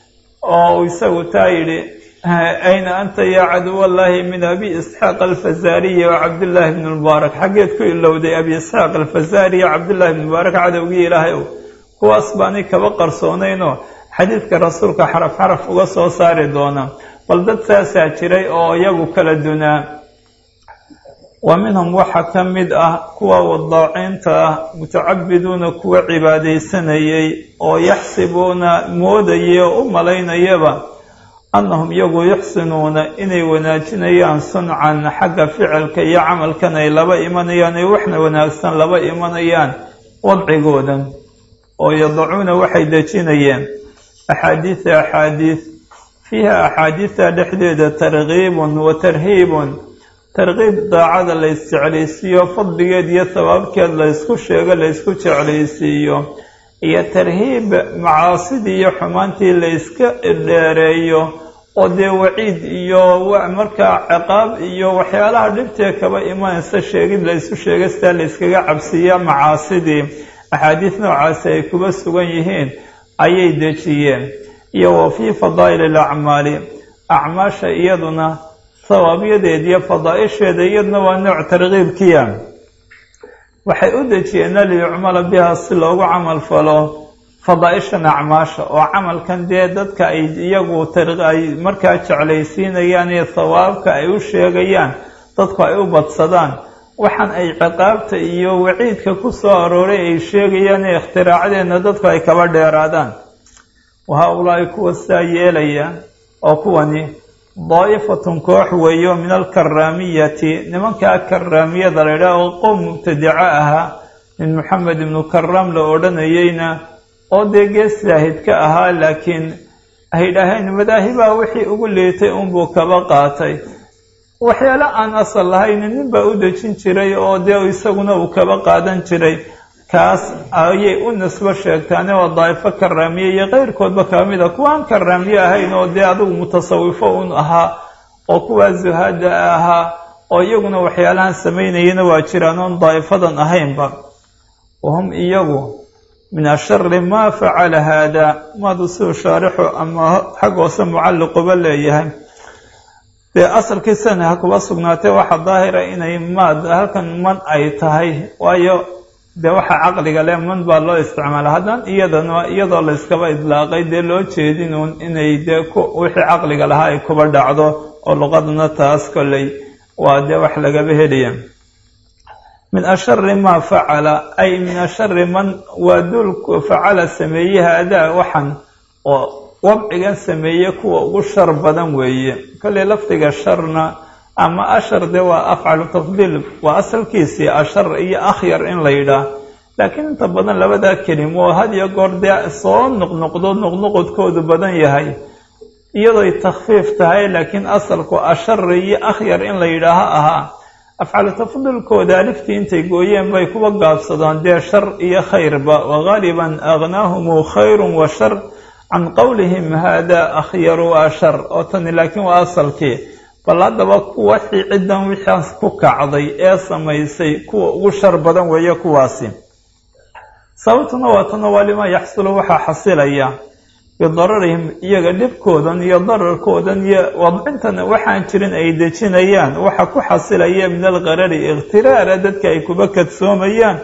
Speaker 1: oo isagu taa yidhi ayna anta yaa caduwallaahi min abi isxaaq alfazaariyi wa cabdillaahi bni mubaarak xaggeed ku ilowday abi isxaaq alfazaari iyo cabdullaahi bni mubaarak cadowgii ilaahay ow kuwaas baanay kaba qarsoonaynoo xadiidka rasuulka xaraf xaraf uga soo saari doona bal dad saasaa jiray oo iyagu kala dunaa wa minhum waxa ka mid ah kuwa wadaacinta ah mutacabiduuna kuwa cibaadaysanayay oo yaxsibuuna moodayay oo u malaynayaba annahum iyagu yuxsinuuna inay wanaajinayaan suncan xagga ficilka iyo camalkan ay laba imanayaan ay waxna wanaagsan laba imanayaan wadcigoodan oo yadacuuna waxay dejinayeen axaadiida axaadiid fiiha axaadiidta dhexdeeda targiibun wa tarhiibun targiib daacada la isjeclaysiiyo fadligeed iyo sabaabkeed la ysku sheego la ysku jeclaysiiyo iyo tarhiib macaasidii iyo xumaantii la yska dheereeyo oo dee waciid iyo markaa ciqaab iyo waxyaalaha dhibtee kaba imanaysa sheegid la ysu sheega sidaa la yskaga cabsiiya macaasidii axaadiis noocaasi ay kuba sugan yihiin ayay dejiyeen iyo wa fii fadaa'il alacmaali acmaasha iyaduna sawaabyadeed iyo fadaa'isheeda iyaduna waa nooc targiibkiya waxay u dejiyeen liyucmala biha si loogu camal falo fadaa'ishan acmaasha oo camalkan dee dadka ay iyagu ay markaa jeclaysiinayaan iyo sawaabka ay u sheegayaan dadku ay u badsadaan waxaan ay ciqaabta iyo waciidka ku soo arooray ay sheegayaan ee ikhtiraacdeedna dadku ay kaba dheeraadaan wa haa-ulaa'i kuwa saa yeelaya oo kuwani daa'ifatun koox weeyo min alkaraamiyati nimankaa karaamiyada la idhaah oo qowm mubtadico ahaa min moxamed ibnu karaam la odhanayeyna oo dee gees zaahid ka ahaa laakiin ay dhaheen madaahibaha wixii ugu liitay unbuu kaba qaatay waxyaalo aan asal lahayn nin baa u dejin jiray oo dee isaguna uu kaba qaadan jiray kaas ayay u nisbo sheegtaane waa daa'ifo karaamiye iyo keyrkoodba kaba mid a kuwaan karaamiye ahayn oo dee adigu mutasawifo un ahaa oo kuwaa zuhaada ahaa oo iyaguna waxyaalahan samaynayana waa jiraan oon daa'ifadan ahaynba wahum iyagu min ashari maa facala haada maadu siuu shaarixu ama xag hoose mucalliquba leeyahay dee asalkii sana ha kuba sugnaatee waxa daahira inay maad halkan man ay tahay waayo dee waxa caqliga leh man baa loo isticmaala haddaan iyadana iyadoo la yskaba idlaaqay dee loo jeedinuun inay dee wixii caqliga lahaa ay kuba dhacdo oo luqaduna taas kolley waa dee wax lagaba helaya min ashari maa facala ay min ashari man waa duul facala sameeye haadaa waxan oo wadcigan sameeye kuwa ugu shar badan weeye kolley lafdiga sharna ama ashar dee waa afcalu tafdiil waa asalkiisii ashar iyo akhyar in la yidhaah laakiin inta badan labadaa kelimo had iyo goor dee soo noqnoqdo noqnoqodkoodu badan yahay iyadooy takhfiif tahay laakiin asalku ashar iyo akhyar in la yidhaaho ahaa afcalu tafdiilkooda aliftii intay gooyeen bay kuwa gaabsadaan dee shar iyo khayrba wagaaliban aghnaahumu khayrun wa shar can qowlihim hada akhyaru ashar oo tani laakiin waa asalkii bal haddaba kuwaxii ciddan wixaas ku kacday ee samaysay kuwa ugu shar badan weeye kuwaasi sababtuna waa tana waa limaa yaxsulu waxaa xasilaya bidararihim iyaga dhibkoodan iyo dararkoodan iyo wadcintan waxaan jirin ay dejinayaan waxa ku xasilaya min alqarari ikhtiraara dadka ay kuba kadsoomayaan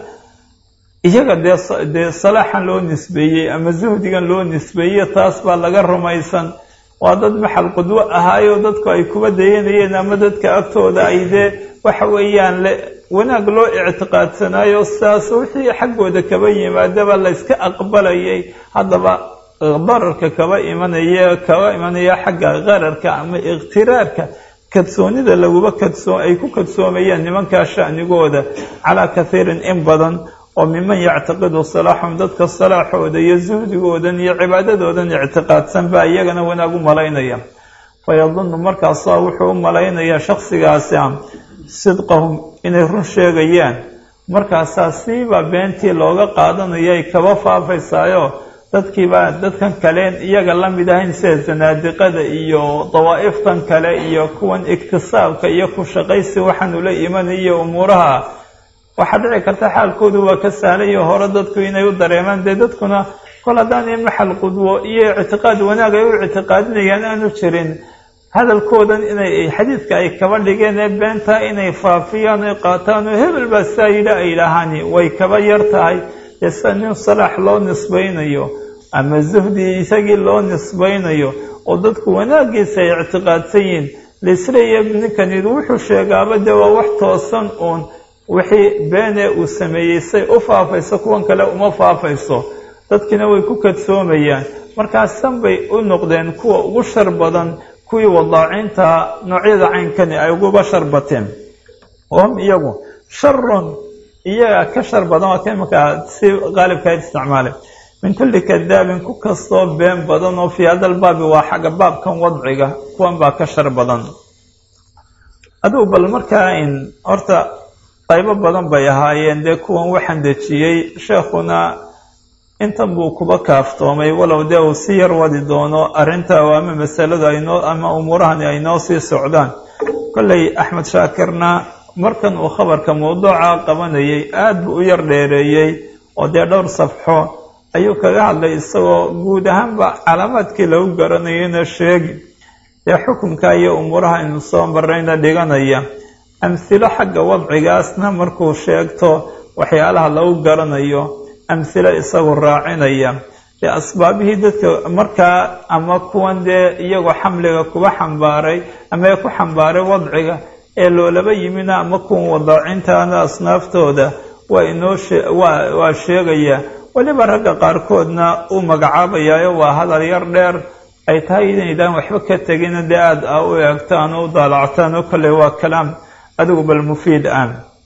Speaker 1: iyaga dee dee salaaxan loo nisbeeyey ama zuhdigan loo nisbeeyey taas baa laga rumaysan waa dad maxal qudwo ahaayo dadku ay kuba dayanayeen ama dadka agtooda ay dee waxa weeyaan le wanaag loo ictiqaadsanayo sidaas wixii xaggooda kaba yimaadaba la yska aqbalayay haddaba dararka kaba imanaya kaba imanaya xagga qararka ama ikhtiraarka kadsoonida laguba kadsoon ay ku kadsoomayaan nimankaa sha'nigooda calaa kathiirin in badan oo miman yactiqidu salaaxum dadka salaaxooda iyo zuhdigoodan iyo cibaadadoodan ictiqaadsan baa iyagana wanaag u malaynaya fayadunnu markaasaa wuxuu u malaynayaa shaksigaasi a sidqahum inay run sheegayaan markaasaa siibaa beentii looga qaadanaya ay kaba faafaysaayo dadkiibaa dadkan kaleen iyaga la mid ahayn sida zanaadiqada iyo dawaa'iftan kale iyo kuwan iktisaabka iyo ku shaqaysi waxaan ula imanaya umuuraha waxaa dhici karta xaalkoodu waa ka sahlayo hore dadku inay u dareemaan dee dadkuna kol haddaanay maxal qudwo iyo ictiqaad wanaag ay u ictiqaadinayaan aanu jirin hadalkoodan inay xadiidka ay kaba dhigeen ee beentaa inay faafiyaan ay qaataan oo hebel baa saa yidha ay dhahaani way kaba yar tahay dee sida nin salaax loo nisbaynayo ama zuhdi isagii loo nisbaynayo oo dadku wanaaggiisa ay ictiqaadsan yihiin laisleeya ninkani wuxuu sheegaaba dee waa wax toosan uun wixii beene uu sameeyey say u faafayso kuwan kale uma faafayso dadkina way ku kadsoomayaan markaasan bay u noqdeen kuwa ugu shar badan kuwii wadaacinta noocyada caynkani ay uguba shar bateen hum iyagu sharun iyaga ka shar badan waa kaimanka si qaalibka isticmaalay min kulli kadaabin ku kastoo been badan oo fii hadal baabi waa xagga baabkan wadciga kuwan baa ka shar badan adugu bal markaa in horta qaybo badan bay ahaayeen dee kuwan waxaan dejiyey sheekhuna intan buu kuba kaaftoomay walow dee uu si yar wadi doono arrinta ama masaladu aynoo ama umuurahani ay noo sii socdaan kolley axmed shaakirna markan uu khabarka mawduuca qabanayay aad buu u yar dheereeyey oo dee dhowr safxo ayuu kaga hadlay isagoo guud ahaanba calaamaadkii lagu garanayana sheegi dee xukunka iyo umuuraha inu soo marayna dhiganaya amhilo xagga wadcigaasna markuu sheegto waxyaalaha lagu garanayo amhilo isagu raacinaya dee asbaabihii dadka markaa ama kuwan dee iyagoo xamliga kuba xambaaray ama ee ku xambaaray wadciga ee loolaba yimina ama kuwan wadaacintaana asnaaftooda waa inoo waa sheegaya weliba ragga qaarkoodna uu magacaabayaayo waa hadal yar dheer ay tahay inaydaan waxba ka tegina dee aad a u eegtaan oo u daalactaan oo kale waa kalaam adigu bal mufiid ah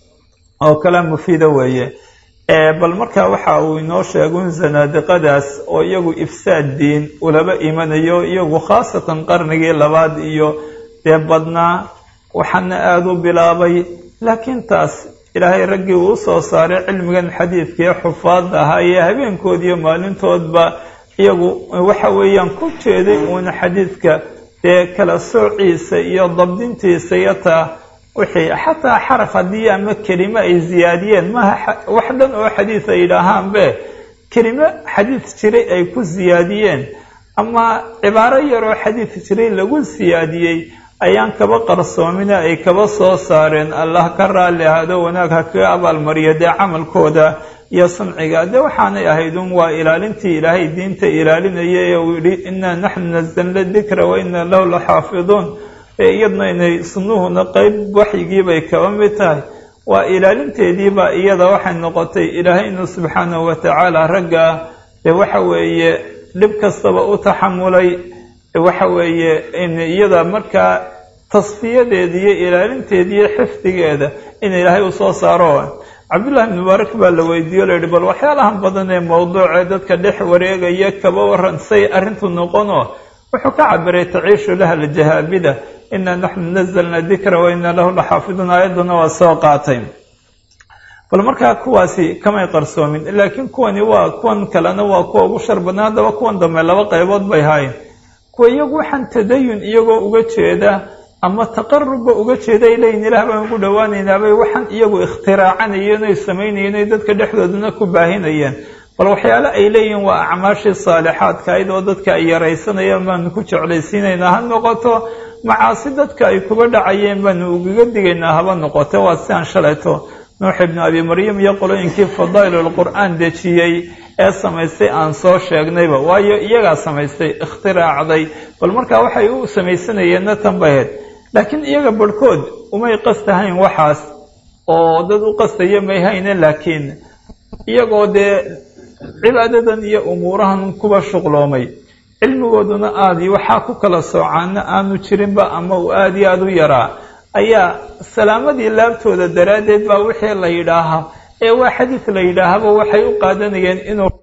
Speaker 1: oo kalaam mufiida weeye bal markaa waxa uu inoo sheegun zanaadiqadaas oo iyagu ifsaad diin ulaba imanayo iyagu khaasatan qarnigii labaad iyo dee badnaa waxaana aada u bilaabay laakiin taas ilaahay raggii uu soo saaray cilmigan xadiidka ee xufaadda ahaa ee habeenkood iyo maalintoodba iyagu waxa weeyaan ku jeeday uuna xadiidka dee kala soociisa iyo dabdintiisa iyo taa wixii xataa xaraf haddii ama kelimo ay ziyaadiyeen maaha wax dhan oo xadiid ay yidhaahaanbe kelimo xadiid jiray ay ku ziyaadiyeen ama cibaaro yar oo xadiid jiray lagu siyaadiyey ayaan kaba qarsoomina ay kaba soo saareen allah ka raalli ahaado wanaag ha kaga abaalmariyo dee camalkooda iyo samciga dee waxaanay ahayd un waa ilaalintii ilaahay diinta ilaalinaya ee uu yidhi innaa naxnu nazalna dikra wa inna lahu la xaafiduun ee iyadna inay sunnuhuna qayb waxyigiibay kaba mid tahay waa ilaalinteediiba iyada waxay noqotay ilaahay inuu subxaanahu watacaala ragga dee waxa weeye dhib kastaba u taxamulay waxa weeye in iyada markaa tasfiyadeeda iyo ilaalinteeda iyo xifdigeeda in ilaahay u soo saaro cabdullahi ibn mubaarak baa la weydiiyo la yidhi bal waxyaalahan badan ee mawduucee dadka dhex wareegaya kaba waran say arrintu noqono wuxuu ka cabiray taciishu laha aljahaabida inaa naxnu nazalna dikra wa inaa lahu laxaafiduun aayadduna waa soo qaatay bal markaa kuwaasi kamay qarsoomin laakiin kuwani waa kuwan kalena waa kuwa ugu shar badnaa haddaba kuwan dambe laba qaybood bay haayeen kuwa iyagu waxaan tadayun iyagoo uga jeeda ama taqarubba uga jeeda ay leeyihin ilaah baan ugu dhowaanaynaabay waxaan iyagu ikhtiraacanayen oy samaynayeen oy dadka dhexdoodana ku baahinayeen bal waxyaale ay leeyihiin waa acmaashii saalixaadka ayd oo dadka ay yaraysanayeen baanu ku jeclaysiinaynaa ha noqoto macaasi dadka ay kuba dhacayeen baanu ugaga digaynaa haba noqoto waa sidaan shalayto nuux ibnu abi maryam iyo qolooyinkii fadaa'ilulqur'aan dejiyey ee samaystay aan soo sheegnayba waayo iyagaa samaystay ikhtiraacday bal markaa waxay u samaysanayeenna tanbaheed laakiin iyaga barhkood umay qastahayn waxaas oo dad u qastaya may hayne laakiin iyagoo dee cibaadadan iyo umuurahan kuba shuqloomay cilmigooduna aadii waxaa ku kala soocaana aanu jirinba ama uu aada iyo aada u yaraa ayaa salaamadii laabtooda daraaddeed baa wixii la yidhaahaa ee waa xadiid la yidhaahaba waxay u qaadanayeen inuu